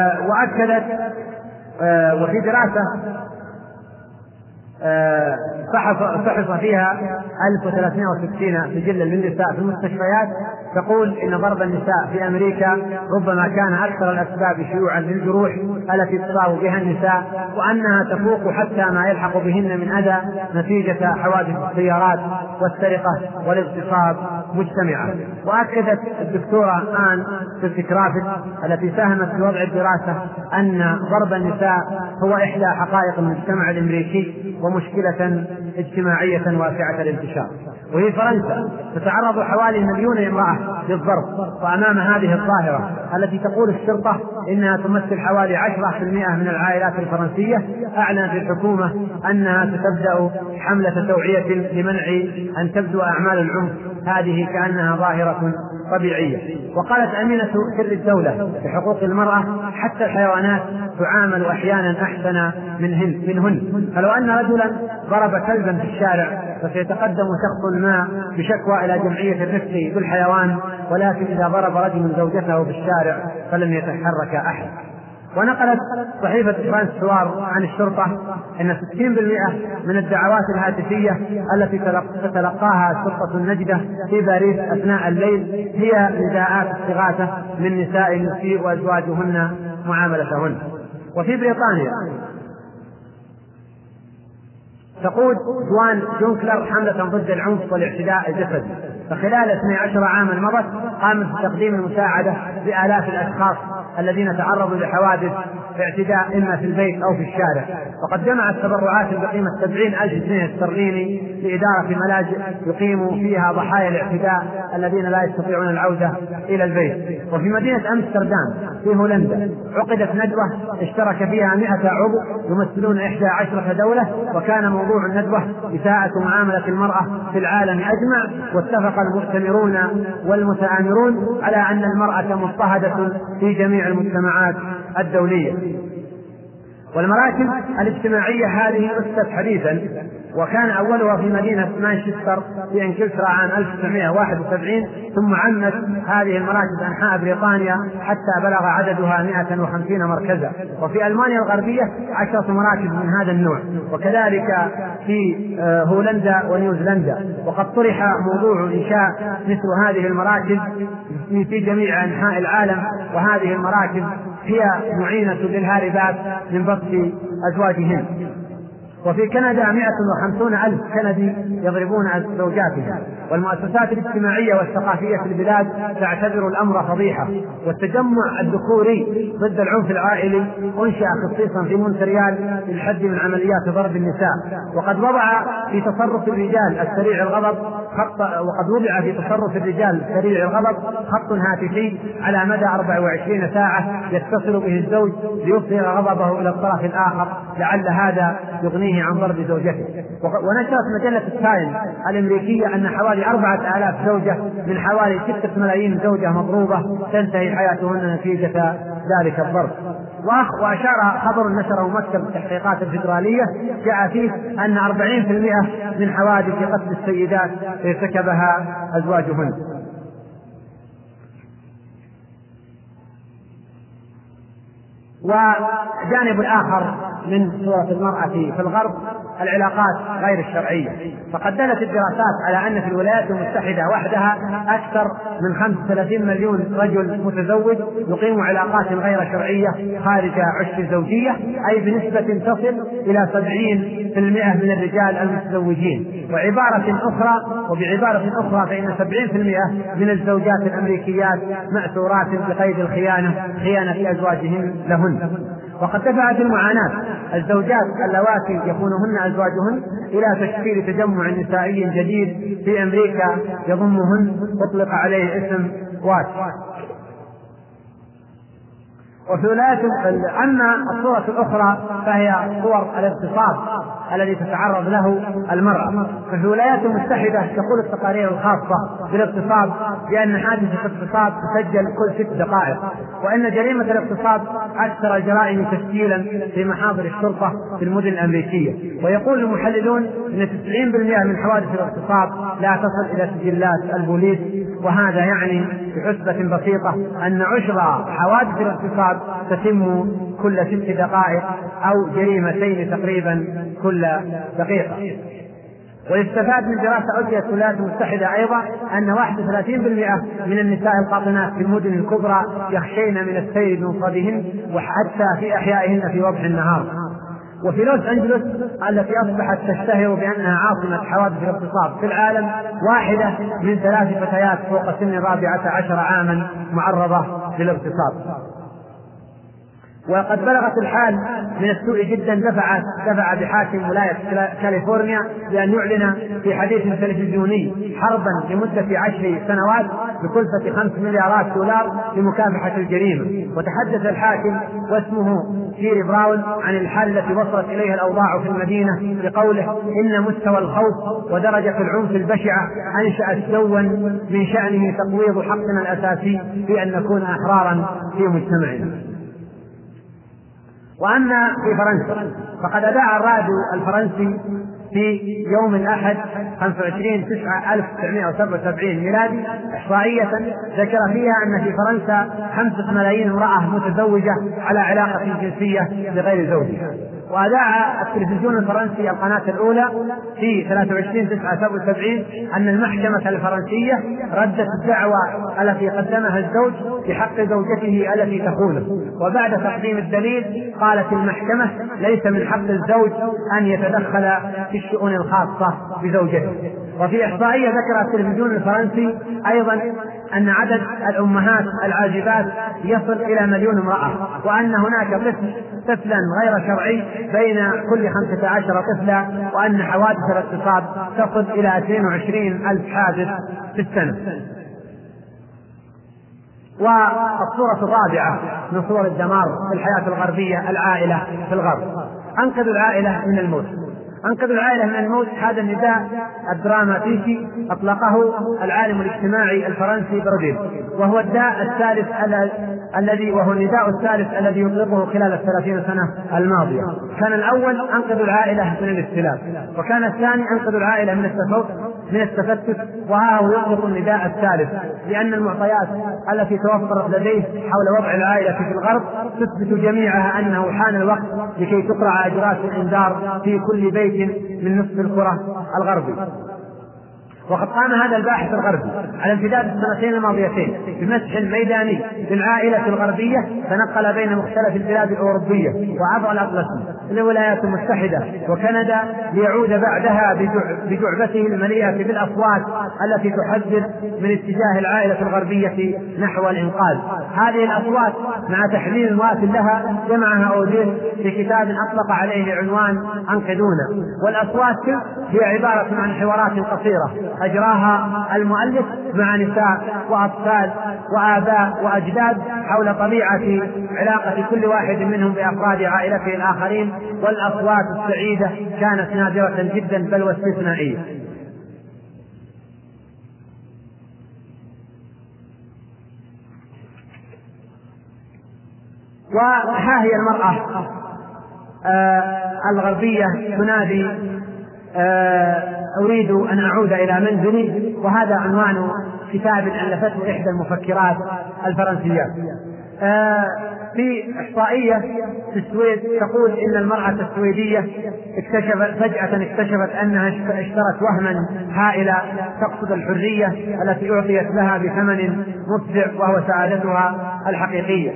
وأكدت وفي دراسة فحص فيها 1360 سجلا للنساء في المستشفيات، تقول إن ضرب النساء في أمريكا ربما كان أكثر الأسباب شيوعا للجروح التي تصاب بها النساء، وأنها تفوق حتى ما يلحق بهن من أذى نتيجة حوادث السيارات والسرقة والاغتصاب مجتمعة. وأكدت الدكتورة آن تيكرافت التي ساهمت في وضع الدراسة أن ضرب النساء هو إحدى حقائق المجتمع الأمريكي ومشكلة اجتماعية واسعة الانتشار. وهي فرنسا تتعرض حوالي 1,000,000 امرأة للضرب، وأمام هذه الظاهرة التي تقول الشرطة إنها تمثل حوالي 10% من العائلات الفرنسية، أعلنت الحكومة أنها ستبدأ حملة توعية لمنع أن تبدو أعمال العنف هذه كأنها ظاهرة طبيعية. وقالت أمينة سر الدولة لحقوق المرأة حتى الحيوانات تعامل أحيانا أحسن منهن، فلو أن رجلا ضرب كلبا في الشارع فسيتقدم شخص ما بشكوى إلى جمعية الرفق بالحيوان، ولكن إذا ضرب رجل زوجته في الشارع فلم يتحرك أحد. ونقلت صحيفة فرانس سوار عن الشرطة أن 60% من الدعوات الهاتفية التي تتلقاها الشرطة النجدة في باريس أثناء الليل هي نداءات استغاثة من نساء يسيء أزواجهن معاملتهن. وفي بريطانيا تقود جوان جونكلر حملة ضد العنف والاعتداء الجسدي، فخلال 12 عاما مضت قامت بتقديم المساعدة لآلاف الأشخاص الذين تعرضوا لحوادث اعتداء إما في البيت أو في الشارع، وقد جمعت تبرعات بقيمة 70,000 جنيه استرليني لإدارة ملاجئ يقيم فيها ضحايا الاعتداء الذين لا يستطيعون العودة إلى البيت. وفي مدينة أمستردام في هولندا عقدت ندوة اشترك فيها 100 عضو يمثلون 11 دولة، وكان موضوع الندوة إساءة معاملة المرأة في العالم أجمع، واتفق المؤتمرون والمتآمرون على أن المرأة مضطهدة في جميع المجتمعات الدولية. والمراكز الاجتماعية هذه أسست حديثا، وكان أولها في مدينة مانشستر في إنجلترا عام 1971، ثم عمت هذه المراكز أنحاء بريطانيا حتى بلغ عددها 150 مركزا. وفي ألمانيا الغربية 10 مراكز من هذا النوع، وكذلك في هولندا ونيوزيلندا. وقد طرح موضوع إنشاء مثل هذه المراكز في جميع أنحاء العالم، وهذه المراكز هي معينة للهاربات من بطش أزواجهن. وفي كندا 150,000 كندي يضربون زوجاتهم. والمؤسسات الاجتماعية والثقافية في البلاد تعتبر الأمر فضيحة. والتجمع الذكوري ضد العنف العائلي أنشأ خصيصا في مونتريال للحد من عمليات ضرب النساء. وقد وضع في تصرف الرجال السريع الغضب خط هاتفي على مدى 24 ساعة يتصل به الزوج ليظهر غضبه إلى الطرف الآخر لعل هذا يغنيه عن ضرب زوجته. ونشرت مجلة التايم الأمريكية أن حوالي 4,000 زوجة من حوالي 6 ملايين زوجة مضروبة تنتهي حياتهن نتيجة ذلك الضرب. وأشار خبر نشره مكتب التحقيقات الفيدرالية جاء فيه أن 40% من حوادث قتل السيدات ارتكبها أزواجهن. وجانب الآخر من صورة المرأة في الغرب العلاقات غير الشرعية، فقد دلت الدراسات على أن في الولايات المتحدة وحدها أكثر من 35 مليون رجل متزوج يقيم علاقات غير شرعية خارج عش الزوجية، أي بنسبة تصل إلى 70% من الرجال المتزوجين. وبعبارة أخرى فإن 70% من الزوجات الأمريكيات مأثورات بقيد خيانة أزواجهن لهن. وقد دفعت المعاناة الزوجات اللواتي يخونهن أزواجهن إلى تشكيل تجمع نسائي جديد في أمريكا يضمهن، أطلق عليه اسم وات. وفي أما الصورة الأخرى فهي صور الاغتصاب الذي تتعرض له المرأة. ففي الولايات المتحدة تقول التقارير الخاصة بالاغتصاب بأن حادثة الاغتصاب تسجل كل 6 دقائق، وأن جريمة الاغتصاب أكثر الجرائم تسجيلا في محاضر الشرطة في المدن الأمريكية. ويقول المحللون أن 90% من حوادث الاغتصاب لا تصل إلى سجلات البوليس، وهذا يعني بحسبة بسيطة أن عشر حوادث الاغتصاب تتم كل 6 دقائق أو جريمتين تقريبا كل دقيقة. ويستفاد من دراسة أجريت في الولايات المتحدة أيضا أن 31% من النساء القاطنات في المدن الكبرى يخشين من السير بمفردهن وحتى في أحيائهن في وضح النهار. وفي لوس أنجلوس التي أصبحت تشتهر بأنها عاصمة حوادث الاغتصاب في العالم، 1 من 3 فتيات فوق سن 14 عاما معرضة للاغتصاب. وقد بلغت الحال من السوء جدا دفع بحاكم ولاية كاليفورنيا بأن يعلن في حديث تلفزيوني حربا لمدة 10 سنوات بكلفة $5 مليار لمكافحة الجريمة. وتحدث الحاكم واسمه كيري براون عن الحال التي وصلت إليها الأوضاع في المدينة بقوله إن مستوى الخوف ودرجة العنف البشعة أنشأت سوا من شأنه تقويض حقنا الأساسي في أن نكون أحرارا في مجتمعنا. وأما في فرنسا فقد أذاع الراديو الفرنسي في يوم الأحد 25/9/1977 ميلادي إحصائية ذكر فيها أن في فرنسا 5 ملايين امرأة متزوجة على علاقة جنسية بغير زوجها. وأذاع التلفزيون الفرنسي القناة الأولى في 23/9/77 أن المحكمة الفرنسية ردت الدعوى التي قدمها الزوج بحق زوجته التي تخونه. وبعد تقديم الدليل قالت المحكمة ليس من حق الزوج أن يتدخل في الشؤون الخاصة بزوجته. وفي إحصائية ذكر التلفزيون الفرنسي أيضا أن عدد الأمهات العاجبات يصل إلى 1,000,000 امرأة، وأن هناك طفلا غير شرعي بين كل 15 طفلا، وأن حوادث الاغتصاب تصل إلى 22,000 حادث في السنة. والصورة الرابعة من صور الدمار في الحياة الغربية العائلة في الغرب. أنقذ العائلة من الموت. أنقذ العائلة من الموت، هذا النداء الدراماتيكي أطلقه العالم الاجتماعي الفرنسي بروديل، وهو النداء الثالث الذي يطلقه خلال 30 سنة الماضية. كان الأول أنقذ العائلة من الاختلاف، وكان الثاني أنقذ العائلة من التفتت، وها هو يطلق النداء الثالث، لأن المعطيات التي توفرت لديه حول وضع العائلة في الغرب تثبت جميعها أنه حان الوقت لكي تقرع أجراس الإنذار في كل بيت من نصف الكرة الغربي. وقد قام هذا الباحث الغربي على امتداد السنتين الماضيتين بمسح ميداني للعائلة الغربية، تنقل بين مختلف البلاد الأوروبية وعبر الأطلسي إلى الولايات المتحدة وكندا، ليعود بعدها بجعبته المليئة بالأصوات التي تحذر من اتجاه العائلة الغربية نحو الإنقاذ. هذه الأصوات مع تحليل وافٍ لها جمعها أوديس في كتاب أطلق عليه عنوان أنقذونا. والأصوات هي عبارة عن حوارات قصيرة أجراها المؤلف مع نساء وأطفال وآباء وأجداد حول طبيعة علاقة كل واحد منهم بأفراد عائلته الآخرين. والأصوات السعيدة كانت نادرة جدا بل واستثنائية. وها هي المرأة الغربية تنادي أريد أن أعود إلى منزلي. وهذا عنوان كتاب ألفته إحدى المفكرات الفرنسيات. في إحصائية في السويد تقول إن المرأة السويدية فجأة اكتشفت أنها اشترت وهما هائلا تقصد الحرية التي أعطيت لها بثمن مفزع، وهو سعادتها الحقيقية.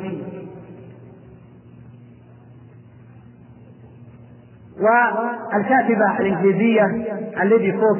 والكاتبة الإنجليزية الذي فوق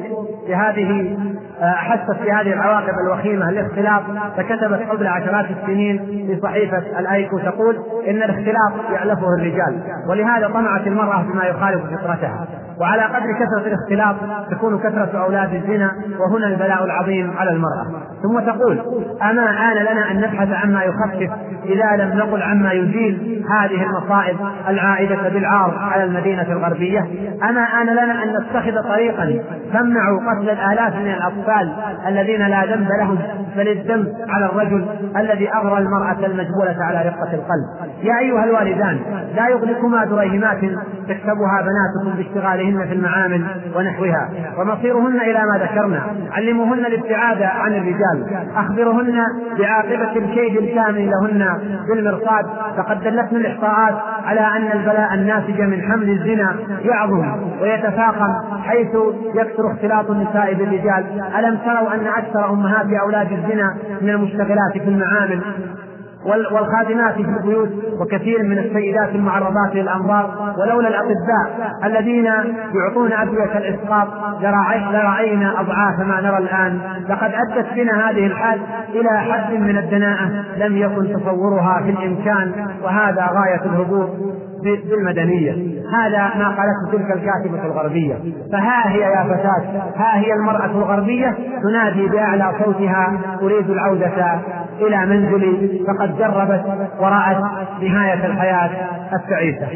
حست في هذه العواقب الوخيمة للاختلاط، فكتبت قبل عشرات السنين في صحيفة الأيكو تقول إن الاختلاط يألفه الرجال، ولهذا طمعت المرأة بما يخالف فطرتها. وعلى قدر كثرة الاختلاط تكون كثرة أولاد الزنا، وهنا البلاء العظيم على المرأة. ثم تقول أما آن لنا أن نبحث عما يخفف إذا لم نقل عما يزيل هذه المصائب العائدة بالعار على المدينة الغربية؟ أما آن لنا أن نتخذ طريقا تمنع قتل الآلاف من الأطفال الذين لا ذنب لهم، بل الذنب على الرجل الذي أغرى المرأة المجبولة على رقة القلب؟ يا أيها الوالدان لا يغلقما دريهمات تكتبها بناتكم باشتغالهن في المعامل ونحوها، ومصيرهن إلى ما ذكرنا. علموهن الابتعاد عن الرجال، أخبرهن بعاقبة الكيد الكامل لهن بالمرصاد. فقد دلتنا الإحصاءات على أن البلاء الناتج من حمل الزنا يعظم ويتفاقم حيث يكثر اختلاط النساء بالرجال. ألم تروا أن أكثر أمهات أولاد الزنا من المشتغلات في المعامل والخادمات في البيوت، وكثير من السيدات المعرضات للأمراض؟ ولولا الأطباء الذين يعطون أدوية الإسقاط لرأينا أضعاف ما نرى الآن. لقد أدت بنا هذه الحال إلى حد من الدناءة لم يكن تصورها في الإمكان، وهذا غاية الهبوط بالمدنية. هذا ما قالته تلك الكاتبة الغربية. فها هي يا فتاة، ها هي المرأة الغربية تنادي بأعلى صوتها: أريد العودة إلى منزلي، فقد جربت ورأت نهاية الحياة التعيسة.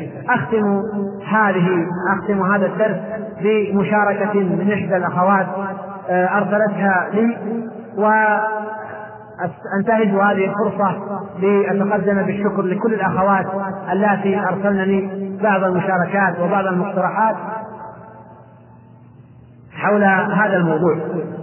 أختم هذا الدرس بمشاركة من إحدى الأخوات أرسلتها لي، وأنتهز هذه الفرصة لأتقدم بالشكر لكل الأخوات التي أرسلنني بعض المشاركات وبعض المقترحات حول هذا الموضوع.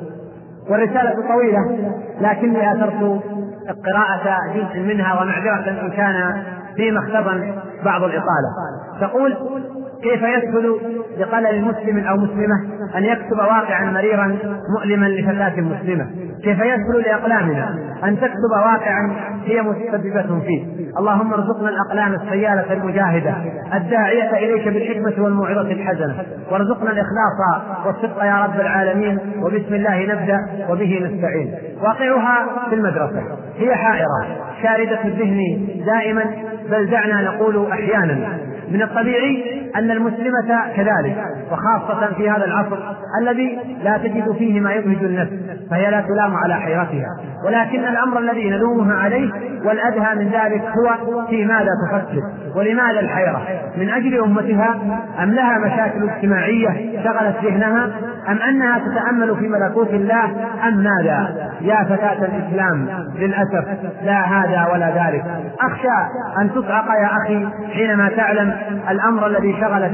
والرسالة طويلة لكني أثرت قراءة جزء منها، ومعذرة إن كان فيما اختبن بعض الإطالة. تقول: كيف يسهل لقلل مسلم أو مسلمة أن يكتب واقعا مريرا مؤلما لفتاة مسلمة؟ كيف يسهل لأقلامنا أن تكتب واقعا هي متسببة فيه؟ اللهم ارزقنا الأقلام السيالة المجاهدة الداعية إليك بالحكمة والموعظة الحسنة، وارزقنا الإخلاص والصدق يا رب العالمين. وبسم الله نبدأ وبه نستعين. واقعها في المدرسة. هي حائرة شاردة الذهن دائما، بل دعنا نقول أحيانا. من الطبيعي أن المسلمة كذلك، وخاصة في هذا العصر الذي لا تجد فيه ما يبهج النفس، فهي لا تلام على حيرتها، ولكن الأمر الذي نلومها عليه والأدهى من ذلك هو في ماذا تفكر، ولماذا الحيرة؟ من أجل أمتها، أم لها مشاكل اجتماعية شغلت ذهنها، أم أنها تتأمل في ملكوت الله، أم ماذا؟ يا فتاة الإسلام، للأسف لا هذا ولا ذلك. أخشى أن تصعق يا أخي حينما تعلم الأمر الذي شغل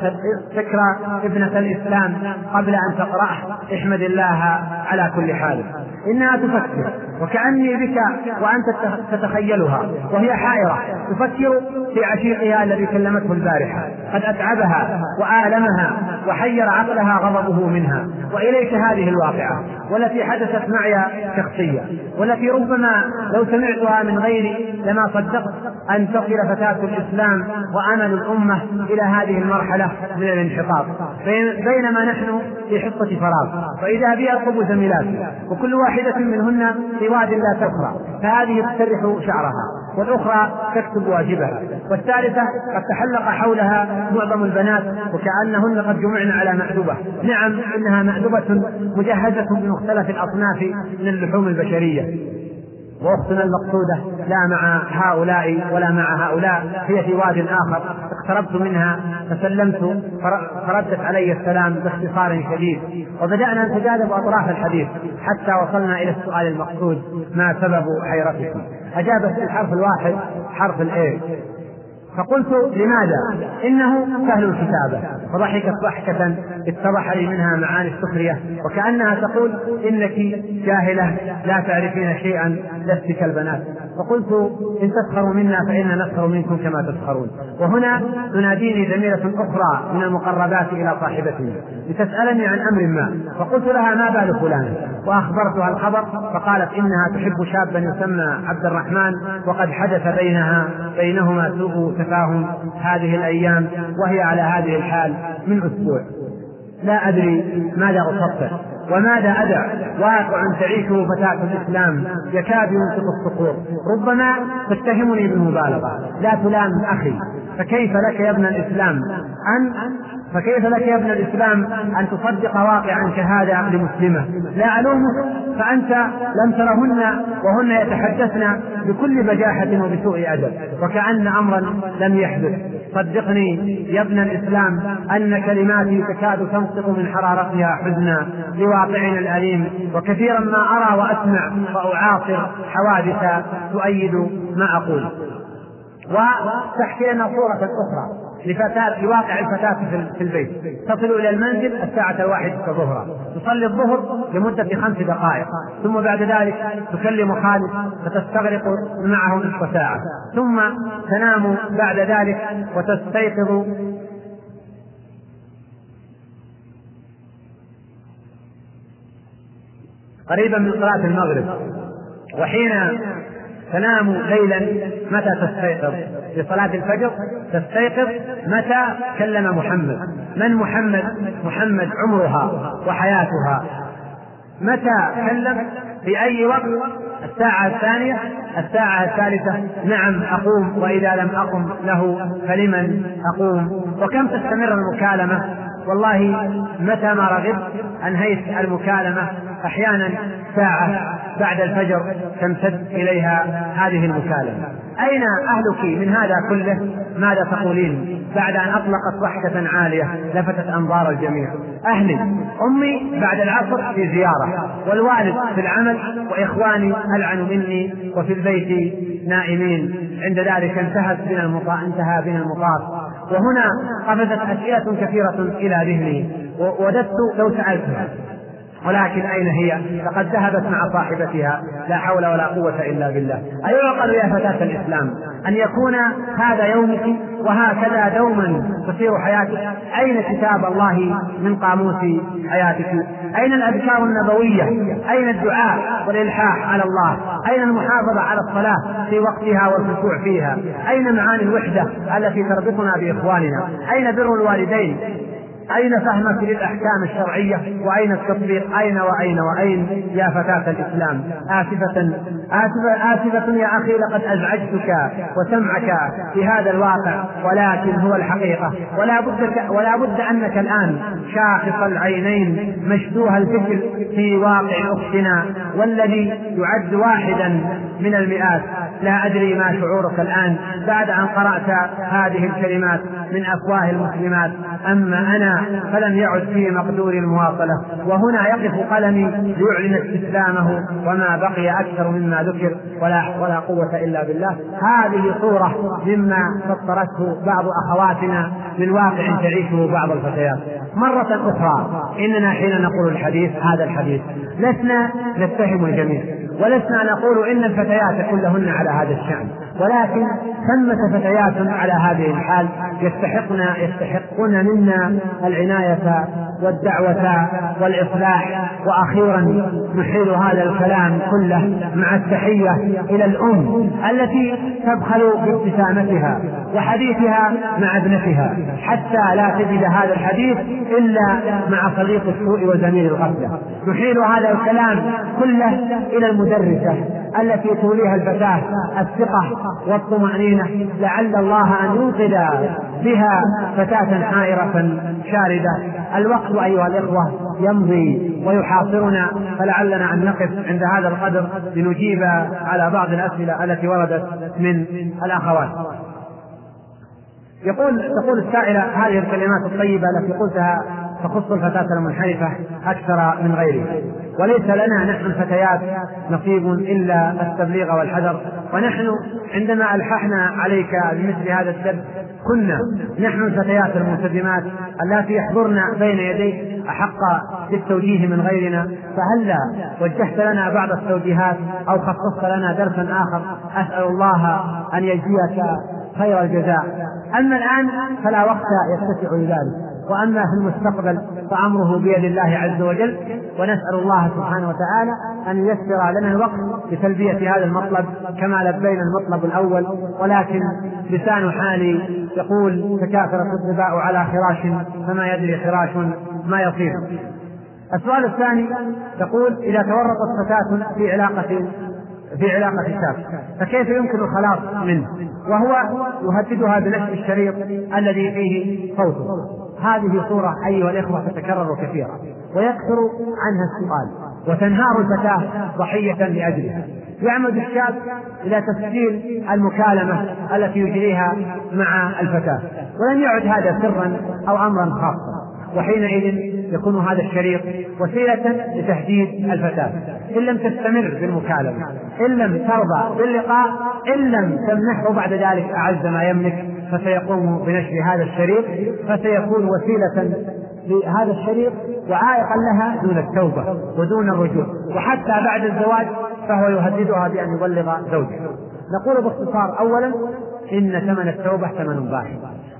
فكر ابنة الإسلام قبل أن تقرأه. احمد الله على كل حال. إنها تفكر وكأني بك وأنت تتخيلها، وهي حائرة تفكر في عشيقها الذي كلمته البارحة، قد أتعبها وآلمها وحير عقلها غضبه منها. وإليك هذه الواقعة، والتي حدثت معي شخصية، والتي ربما لو سمعتها من غيري لما صدقت أن تصل فتاة الإسلام وأمل الأمة إلى هذه المرحلة من الانحطاط. بينما نحن في حصة فراغ، وإذا بي أطلب زميلاتي، وكل واحدة منهن في واد لا تفرع، فهذه تسرح شعرها، والأخرى تكتب واجبها، والثالثة قد تحلق حولها معظم البنات وكأنهن قد جمعن على مأدبة. نعم، إنها مأدبة مجهزة بمختلف الأصناف من اللحوم البشرية. وأختنا المقصودة لا مع هؤلاء ولا مع هؤلاء، هي في واد آخر. اقتربت منها فسلمت، فردت علي السلام باختصار شديد، وبدأنا نتجاذب أطراف الحديث حتى وصلنا إلى السؤال المقصود: ما سبب حيرتكم؟ أجابت الحرف الواحد، حرف الإيه. فقلت: لماذا؟ إنه سهل الكتابة. فضحكت ضحكة اتضح لي منها معاني السخرية، وكأنها تقول: إنك جاهلة لا تعرفين شيئا، لست كالبنات. فقلت: إن تسخروا منا فإنا نسخر منكم كما تسخرون. وهنا تناديني زميلة أخرى من المقربات إلى صاحبتي لتسألني عن أمر ما، فقلت لها: ما بال فلان؟ وأخبرتها الخبر، فقالت إنها تحب شابا يسمى عبد الرحمن، وقد حدث بينهما سوء تفاهم هذه الأيام، وهي على هذه الحال من أسبوع. لا أدري ماذا أفكر وماذا أدع. واقع تعيشه فتاة الإسلام يكاد ينطق الصقور. ربما تتهمني بالمبالغة، لا تلام أخي. فكيف لك يا ابن الإسلام أن تصدق واقعا كهذا لمسلمة؟ لا ألومك، فأنت لم ترهن وهن يتحدثن بكل بجاحة وبسوء أدب وكأن أمرا لم يحدث. صدقني يا ابن الإسلام أن كلماتي تكاد تنطق من حرارتها حزنا لواقعنا الأليم، وكثيرا ما أرى وأسمع وأعاصر حوادث تؤيد ما أقول. وتحكي لنا صورة أخرى لواقع الفتاة في البيت. تصل إلى المنزل الساعة 1 ظهرا، تصلي الظهر لمدة 5 دقائق، ثم بعد ذلك تكلم خالد فتستغرق معه نصف ساعة، ثم تنام بعد ذلك وتستيقظ قريبا من صلاة المغرب، وحين تنام ليلا متى تستيقظ؟ في صلاة الفجر تستيقظ متى كلم محمد. من محمد؟ محمد عمرها وحياتها. متى كلم؟ في أي وقت؟ الساعة الثانية، الساعة الثالثة. نعم أقوم، وإذا لم أقم له فلمن أقوم. وكم تستمر المكالمة؟ والله متى ما رغبت أنهيت المكالمة، أحيانا ساعة بعد الفجر تمتد إليها هذه المكالمة. أين أهلك من هذا كله؟ ماذا تقولين بعد أن أطلقت ضحكة عالية لفتت أنظار الجميع؟ أهلي، أمي بعد العصر في زيارة، والوالد في العمل، وإخواني ألعن مني وفي البيت نائمين. عند ذلك انتهى بنا المطاف، وهنا قفزت أشياء كثيرة إلى ذهني ووددت لو سألتها، ولكن أين هي؟ لقد ذهبت مع صاحبتها، لا حول ولا قوة إلا بالله. أيعقل يا فتاة الإسلام أن يكون هذا يومك وهكذا دوما تصير حياتك؟ أين كتاب الله من قاموس حياتك؟ أين الأذكار النبوية؟ أين الدعاء والإلحاح على الله؟ أين المحافظة على الصلاة في وقتها والخشوع فيها؟ أين معاني الوحدة التي تربطنا بإخواننا؟ أين بر الوالدين؟ أين فهمك للأحكام الشرعية؟ وأين التطبيق؟ أين وأين وأين يا فتاة الإسلام؟ آسفة يا أخي، لقد أزعجتك وسمعك في هذا الواقع، ولكن هو الحقيقة. ولا بد أنك الآن شاخص العينين مشدوه الفكر في واقع أختنا، والذي يعد واحدا من المئات. لا أدري ما شعورك الآن بعد أن قرأت هذه الكلمات من أفواه المسلمات. أما أنا فلم يعد في مقدور المواصلة، وهنا يقف قلمي ليعلن استسلامه، وما بقي أكثر مما ذكر، ولا قوة إلا بالله. هذه صورة مما فطرته بعض أخواتنا من واقع تعيشه بعض الفتيات. مرة أخرى إننا حين نقول الحديث هذا الحديث لسنا نتهم الجميع، ولسنا نقول إن الفتيات كلهن على هذا الشأن، ولكن ثمة فتيات على هذه الحال يستحقون منا العناية والدعوة والإصلاح. وأخيرا نحيل هذا الكلام كله مع التحية إلى الأم التي تبخل بابتسامتها وحديثها مع ابنتها، حتى لا تجد هذا الحديث إلا مع صديق السوء وزميل الغفلة. نحيل هذا الكلام كله إلى المدرسة التي توليها الفتاة الثقة والطمأنينة، لعل الله أن ينقذ بها فتاة حائرة شاردة. الوقت أيها الإخوة يمضي ويحاصرنا، فلعلنا أن نقف عند هذا القدر لنجيب على بعض الأسئلة التي وردت من الأخوات. تقول السائلة: هذه الكلمات الطيبة التي قلتها تخص الفتاة المنحرفة أكثر من غيرها، وليس لنا نحن الفتيات نصيب إلا التبليغ والحذر. ونحن عندما ألححنا عليك بمثل هذا الدرس كنا نحن الفتيات الملتزمات التي يحضرن بين يديك أحق بالتوجيه من غيرنا، فهلا وجهت لنا بعض التوجيهات أو خصصت لنا درسا آخر؟ أسأل الله أن يجزيك خير الجزاء. أما الآن فلا وقت يتسع لذلك، وأما في المستقبل فأمره بيد الله عز وجل، ونسأل الله سبحانه وتعالى أن ييسر لنا الوقت لتلبية هذا المطلب كما لبينا المطلب الأول. ولكن لسان حالي يقول: تكاثرت الظباء على خراش فما يدري خراش ما يصير. السؤال الثاني تقول: إذا تورطت فتاة في علاقة شاب فكيف يمكن الخلاص منه وهو يهددها بنشر الشريط الذي فيه صوته؟ هذه صورة أيها الإخوة تتكرر كثيرا ويكثر عنها السؤال، وتنهار الفتاة ضحية لأجلها. يعمد الشاب إلى تسجيل المكالمة التي يجريها مع الفتاة، ولم يعد هذا سرا أو أمرا خاصا، وحينئذ يكون هذا الشريط وسيلة لتهديد الفتاة إن لم تستمر بالمكالمة، إن لم ترضى باللقاء، إن لم تمنحه بعد ذلك أعز ما يملك، فسيقوم بنشر هذا الشريط، فسيكون وسيلة لهذا الشريط وعائقا لها دون التوبة ودون الرجوع، وحتى بعد الزواج فهو يهددها بأن يبلغ زوجها. نقول باختصار: أولا إن ثمن التوبة ثمن باهظ،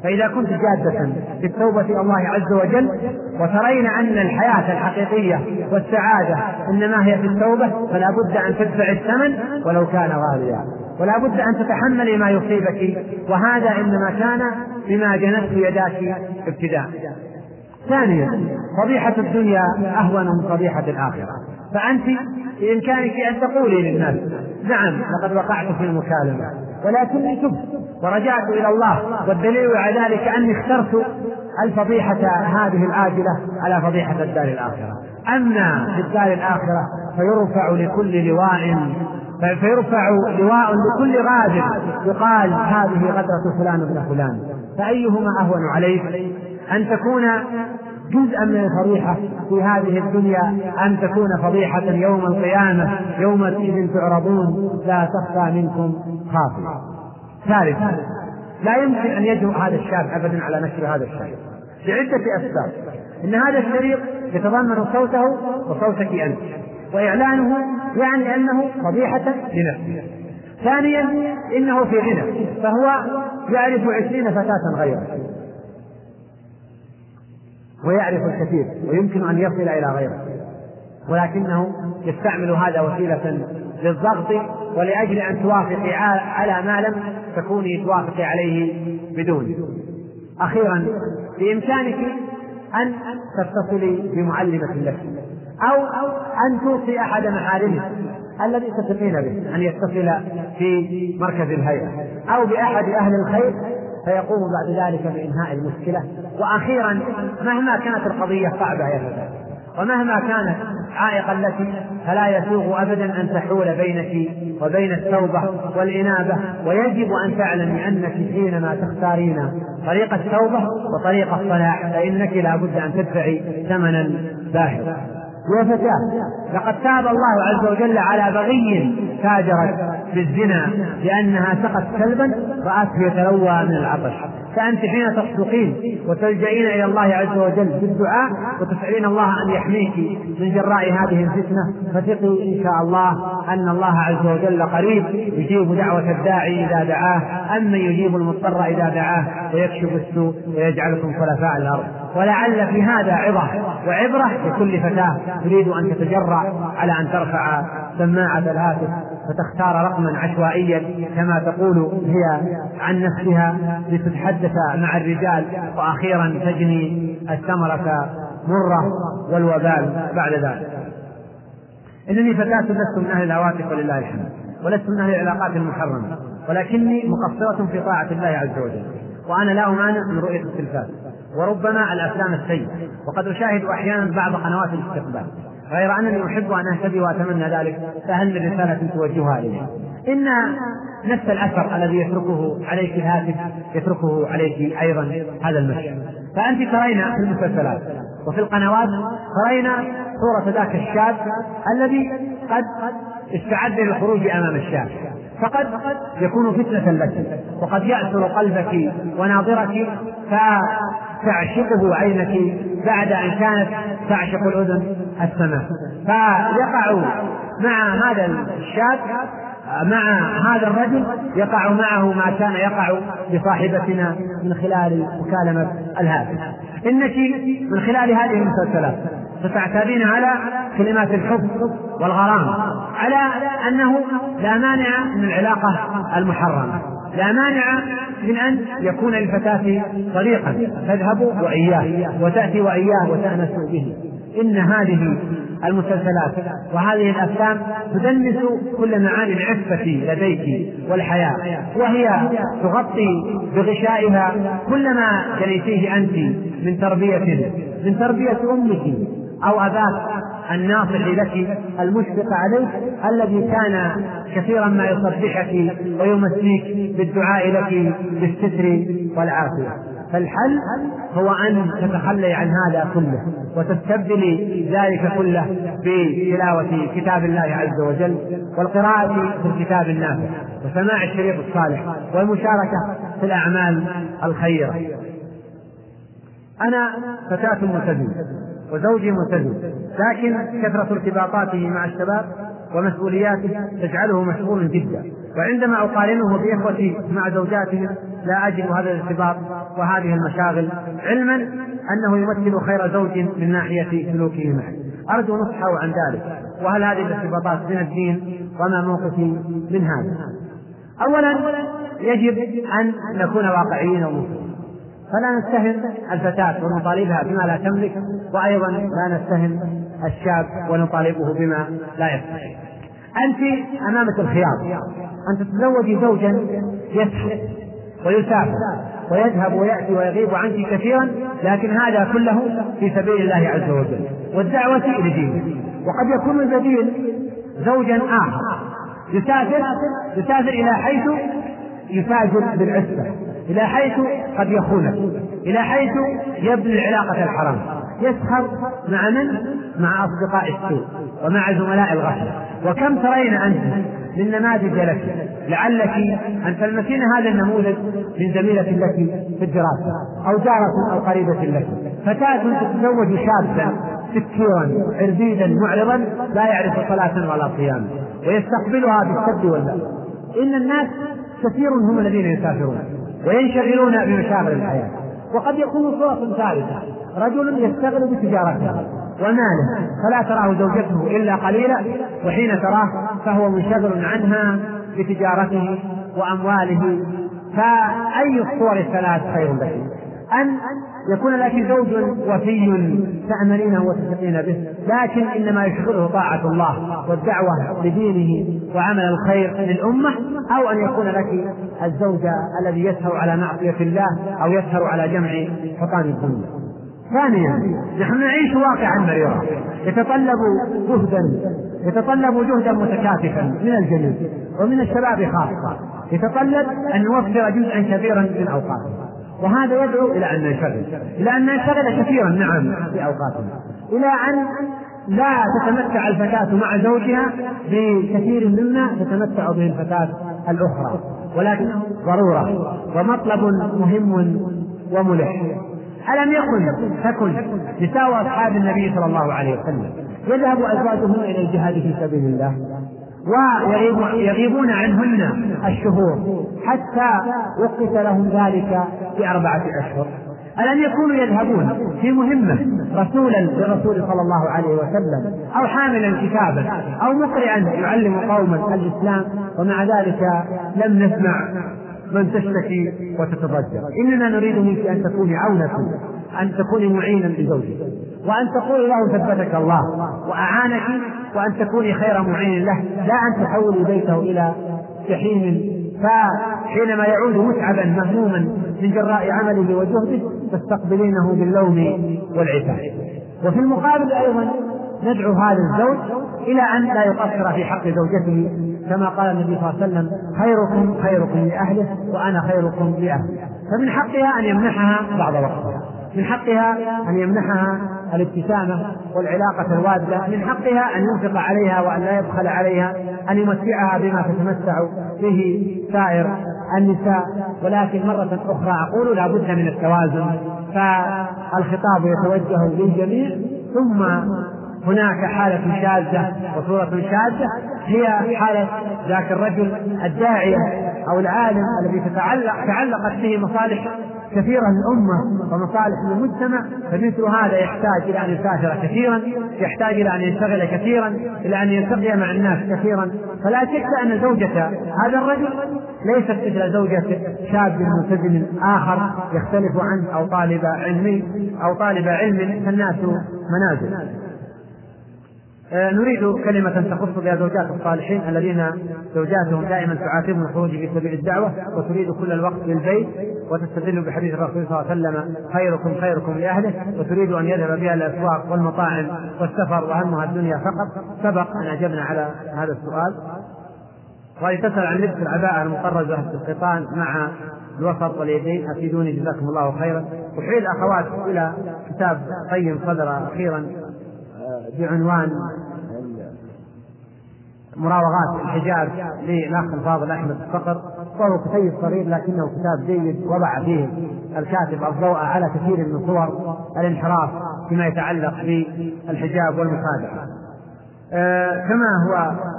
فإذا كنت جادة في التوبة إلى الله عز وجل وترين أن الحياة الحقيقية والسعادة إنما هي في التوبة، فلا بد أن تدفع الثمن ولو كان غاليا، ولا بد أن تتحملي ما يصيبك، وهذا إنما كان بما جنته يداك ابتداء. ثانيا، فضيحة الدنيا أهون من فضيحة الآخرة. فأنت بإمكانك أن تقولي للناس: نعم لقد وقعت في المكالمة ولكني تبت ورجعت إلى الله، والدليل على ذلك أني اخترت الفضيحة هذه العاجلة على فضيحة الدار الآخرة. أما في الدار الآخرة فيرفع لواء لكل غادر، يقال هذه غدرة فلان ابن فلان. فأيهما أهون عليك، أن تكون جزءا من الفضيحة في هذه الدنيا، أن تكون فضيحة يوم القيامة يومئذ تعرضون لا تخفى منكم خافية. ثالثا، لا يمكن أن يجرؤ هذا الشاب أبدا على نشر هذا الشريط لعدة أسباب. إن هذا الشريط يتضمن صوته وصوتك أنت، وإعلانه يعني أنه فضيحة لنفسه. ثانيا، إنه في غنى، فهو يعرف 20 فتاة غيره ويعرف الكثير ويمكن أن يصل إلى غيره، ولكنه يستعمل هذا وسيلة للضغط ولأجل أن توافقي على ما لم تكوني توافقي عليه بدون. أخيرا، بإمكانك أن تتصلي بمعلمة لك أو أن توصي أحد محارمك الذي تثقين به أن يتصل في مركز الهيئة أو بأحد أهل الخير، فيقوم بعد ذلك بإنهاء المشكلة. وأخيرا، مهما كانت القضية صعبة يا فتاة ومهما كانت عائقا لك، فلا يسوغ أبدا أن تحول بينك وبين التوبة والإنابة، ويجب أن تعلمي أنك حينما تختارين طريق التوبة وطريق الصلاح فإنك لا بد أن تدفعي ثمنا باهظا. يا فتاة، لقد تاب الله عز وجل على بغي تاجرت بالزنا لأنها سقت كلبا رأته يتلوى من العطش. فأنت حين تصدقين وتلجئين إلى الله عز وجل بالدعاء وتسألين الله أن يحميك من جراء هذه الفتنة، فثقي إن شاء الله أن الله عز وجل قريب يجيب دعوة الداعي إذا دعاه، أما يجيب المضطر إذا دعاه ويكشف السوء ويجعلكم خلفاء الأرض. ولعل في هذا عظة وعبرة لكل فتاة تريد أن تتجرأ على أن ترفع سماعة الهاتف فتختار رقما عشوائيا كما تقول هي عن نفسها لتتحدث مع الرجال، وأخيرا تجني الثمرة مرة والوبال بعد ذلك. إنني فتاة لست من أهل الهواتف ولله الحمد، ولست من أهل العلاقات المحرمة، ولكني مقصرة في طاعة الله عز وجل، وأنا لا أمانع من رؤية التلفاز وربما الأفلام السيئة، وقد أشاهد أحيانا بعض قنوات الاستقبال، غير أنني أحب أن أهتدي وأتمنى ذلك، فهل من رسالة توجهها إليه؟ إن نفس الأثر الذي يتركه عليك الهاتف يتركه عليك أيضا هذا المشي. فأنت ترين في المسلسلات وفي القنوات ترين صورة ذاك الشاب الذي قد استعد للخروج أمام الشاشة، فقد يكون فتنة لك، وقد يأثر قلبك وناظرك فتعشقه عينك بعد أن كانت تعشق الأذن السماء. فيقع مع هذا الشاب مع هذا الرجل يقع معه ما كان يقع بصاحبتنا من خلال مكالمة الهاتف. إنك من خلال هذه المسلسلات ستعتادين على كلمات الحب والغرام، على أنه لا مانع من العلاقة المحرمة، لا مانع من أن يكون للفتاة طريقا تذهب وإياه وتأتي وإياه وتأنس به. إن هذه المسلسلات وهذه الأفلام تدنس كل معاني العفة لديك والحياة، وهي تغطي بغشائها كل ما جنيتيه أنت من تربية أمك أو أباك الناصح لك المشفق عليك الذي كان كثيرا ما يصبحك ويمسيك بالدعاء لك بالستر والعافية. فالحل هو أن تتخلي عن هذا كله وتستبدلي ذلك كله بتلاوة كتاب الله عز وجل والقراءة في الكتاب النافع وسماع الشريط الصالح والمشاركة في الأعمال الخيرة. أنا فتاة ملتزمة وزوجي ملتزم، لكن كثرة ارتباطاته مع الشباب ومسؤولياته تجعله مشغول جدا. وعندما أقارنه بإخوتي مع زوجاتهم لا أجد هذا الارتباط وهذه المشاغل، علما أنه يمثل خير زوج من ناحية سلوكه معي. أرجو نصحه عن ذلك، وهل هذه الارتباطات من الدين، وما موقفي من هذا؟ أولا يجب أن نكون واقعيين ومسلمين، فلا نتهم الفتاة ونطالبها بما لا تملك، وأيضا لا نتهم الشاب ونطالبه بما لا يستطيع. أنت أمامك الخيار أن تتزوجي زوجا يسهر ويسافر ويذهب ويأتي ويغيب عنك كثيرا، لكن هذا كله في سبيل الله عز وجل والدعوة لدينه. وقد يكون البديل زوجا آخر يسافر إلى حيث يفاجر بالعفة، إلى حيث قد يخونك، إلى حيث يبني العلاقة الحرام، يسهر مع من؟ مع أصدقاء السوء ومع زملاء الغفلة. وكم ترين أنت من نماذج لك، لعلك أن تلمسين هذا النموذج من زميلة لك في الدراسة أو جارة أو قريبة لك، فتاة تتزوج شابا سكيرا عربيدا معرضا لا يعرف صلاة ولا صيام، ويستقبلها بالسب واللعب. إن الناس كثير هم الذين يسافرون وينشغلون بمشاغل الحياة، وقد يكون صورة ثالثة رجل يشتغل بتجارته وماله فلا تراه زوجته إلا قليلا، وحين تراه فهو منشغل عنها بتجارته وأمواله. فأي الصور الثلاث خير لك؟ أن يكون لك زوج وفي تأمنينه وتثقين به، لكن إنما يشغله طاعة الله والدعوة لدينه وعمل الخير للأمة، أو أن يكون لك الزوج الذي يسهر على معصية الله أو يسهر على جمع حطام الدنيا. ثانيا، نحن نعيش واقعا مريرا يتطلب جهدا متكاتفا من الجميع ومن الشباب خاصة، يتطلب أن نوفر جزءا كبيرا من أوقاته، وهذا يدعو إلى أن ننشغل كثيرا نعم في أوقاتنا، إلى أن لا تتمتع الفتاة مع زوجها بكثير مما تتمتع به الفتاة الأخرى، ولكن ضرورة ومطلب مهم وملح. ألم تكن نساء أصحاب النبي صلى الله عليه وسلم يذهب أزواجهن إلى الجهاد في سبيل الله ويغيبون عنهن الشهور حتى وقت لهم ذلك ب4 أشهر؟ ألم يكونوا يذهبون في مهمة رسولا للرسول صلى الله عليه وسلم أو حاملا كتابا أو مقرئا يعلم قوما الإسلام، ومع ذلك لم نسمع من تشتكي وتتضجر؟ إننا نريد منك أن تكوني عونة، أن تكوني معينا لزوجك، وأن تقول له ثبتك الله وأعانك، وأن تكوني خير معين له، لا أن تحولي بيته إلى جحيم، فحينما يعود متعبا مهموما من جراء عمله وجهده تستقبلينه باللوم والعتاب. وفي المقابل أيضا ندعو هذا الزوج إلى أن لا يقصر في حق زوجته، كما قال النبي صلى الله عليه وسلم: خيركم لأهله وأنا خيركم لأهلي. فمن حقها أن يمنحها بعض وقتها، من حقها أن يمنحها الابتسامة والعلاقة الوادة، من حقها أن ينفق عليها وأن لا يبخل عليها، أن يمتعها بما تتمتع به سائر النساء. ولكن مرة أخرى أقول لا بد من التوازن، فالخطاب يتوجه للجميع. ثم هناك حالة شاذة وصورة شاذة، هي حالة ذاك الرجل الداعية أو العالم الذي تعلقت به مصالح كثيرة للأمة ومصالح للمجتمع، فمثل هذا يحتاج إلى أن يسافر كثيرا، يحتاج إلى أن يشتغل كثيرا، إلى أن يلتقي مع الناس كثيرا. فلا شك أن زوجة هذا الرجل ليست مثل زوجة شاب ملتزم آخر يختلف عنه أو طالب علم، فالناس منازل. نريد كلمة تخص بها زوجات الصالحين الذين زوجاتهم دائما تعاتبهم الخروج في سبيل الدعوة، وتريد كل الوقت للبيت، وتستدل بحديث الرسول صلى الله عليه وسلم: خيركم لأهله، وتريد أن يذهب بها الأسواق والمطاعم والسفر وهمها الدنيا فقط. سبق أن أجبنا على هذا السؤال. وهي تسأل عن لبس العباءة المطرزة في القطان مع الوسط واليدين، أفيدوني جزاكم الله خيرا. أحيل الأخوات إلى كتاب قيم صدر أخيرا بعنوان مراوغات الحجاب للأخ الفاضل أحمد الصقر، وهو كتيب صغير لكنه كتاب جيد، وضع فيه الكاتب الضوء على كثير من صور الانحراف فيما يتعلق بالحجاب والمخادعة. كما هو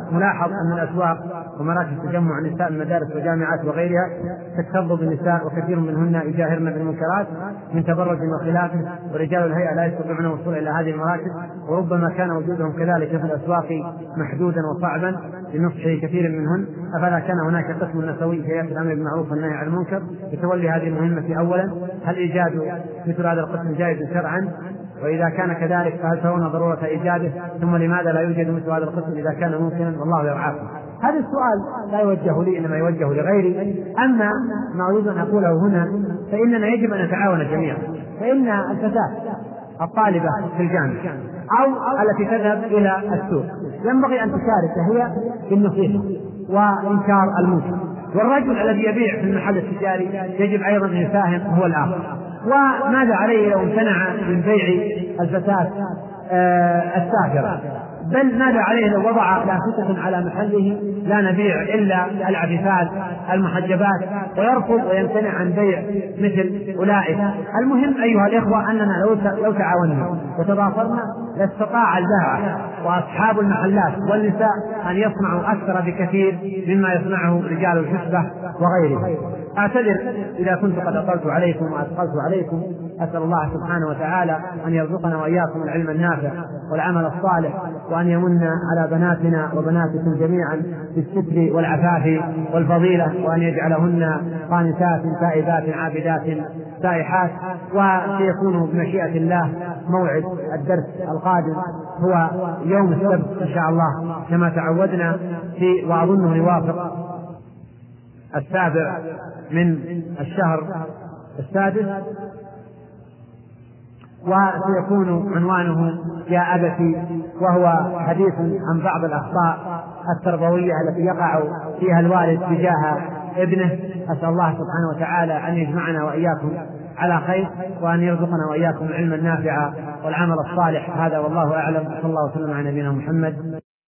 ملاحظ أن الأسواق ومراكز تجمع النساء من المدارس والجامعات وغيرها تكتظ بالنساء، وكثير منهن يجاهرن بالمنكرات من تبرج وخلافه، ورجال الهيئة لا يستطيعون الوصول إلى هذه المراكز، وربما كان وجودهم كذلك في الأسواق محدودا وصعبا لنصح كثير منهن. أفلا كان هناك قسم نسوي في هيئة الأمر بالمعروف والنهي عن المنكر يتولي هذه المهمة أولا؟ هل إيجاد مثل هذا القسم جائز شرعا؟ وإذا كان كذلك فهل ترون ضرورة إيجاده؟ ثم لماذا لا يوجد مثل هذا القسم إذا كان ممكنا؟ والله يرعاكم. هذا السؤال لا يوجه لي إنما يوجه لغيري. أما ما أريد أن أقوله هنا فإننا يجب أن نتعاون جميعا، فإن الفتاة الطالبة في الجامعة أو التي تذهب إلى السوق ينبغي أن تشارك هي بالنصيحة وإنكار المنكر، والرجل الذي يبيع في المحل التجاري يجب أيضا أن يساهم هو الآخر. وماذا عليه لو امتنع من بيع الفتاة السافرة؟ بل ماذا عليه لو وضع لافتة على محله لا نبيع إلا العفيفات المحجبات، ويرفض ويمتنع عن بيع مثل أولئك. المهم أيها الإخوة أننا لو تعاوننا وتضافرنا لاستطاع البائع وأصحاب المحلات والنساء أن يصنعوا أكثر بكثير مما يصنعه رجال الحسبة وغيره. أعتذر إذا كنت قد أطلت عليكم وأثقلت عليكم. أسأل الله سبحانه وتعالى أن يرزقنا وإياكم العلم النافع والعمل الصالح، وأن يمن على بناتنا وبناتكم جميعا بالستر والعفاف والفضيلة، وأن يجعلهن قانتات تائبات عابدات سائحات. وسيكون بمشيئة الله موعد الدرس القادم هو يوم السبت إن شاء الله كما تعودنا وأظنه يوافق 7 من الشهر 6، وسيكون عنوانه يا أبتي، وهو حديث عن بعض الأخطاء التربوية التي يقع فيها الوالد تجاه ابنه. أسأل الله سبحانه وتعالى أن يجمعنا وإياكم على خير، وأن يرزقنا وإياكم العلم النافع والعمل الصالح. هذا والله أعلم، صلى الله وسلم على نبينا محمد.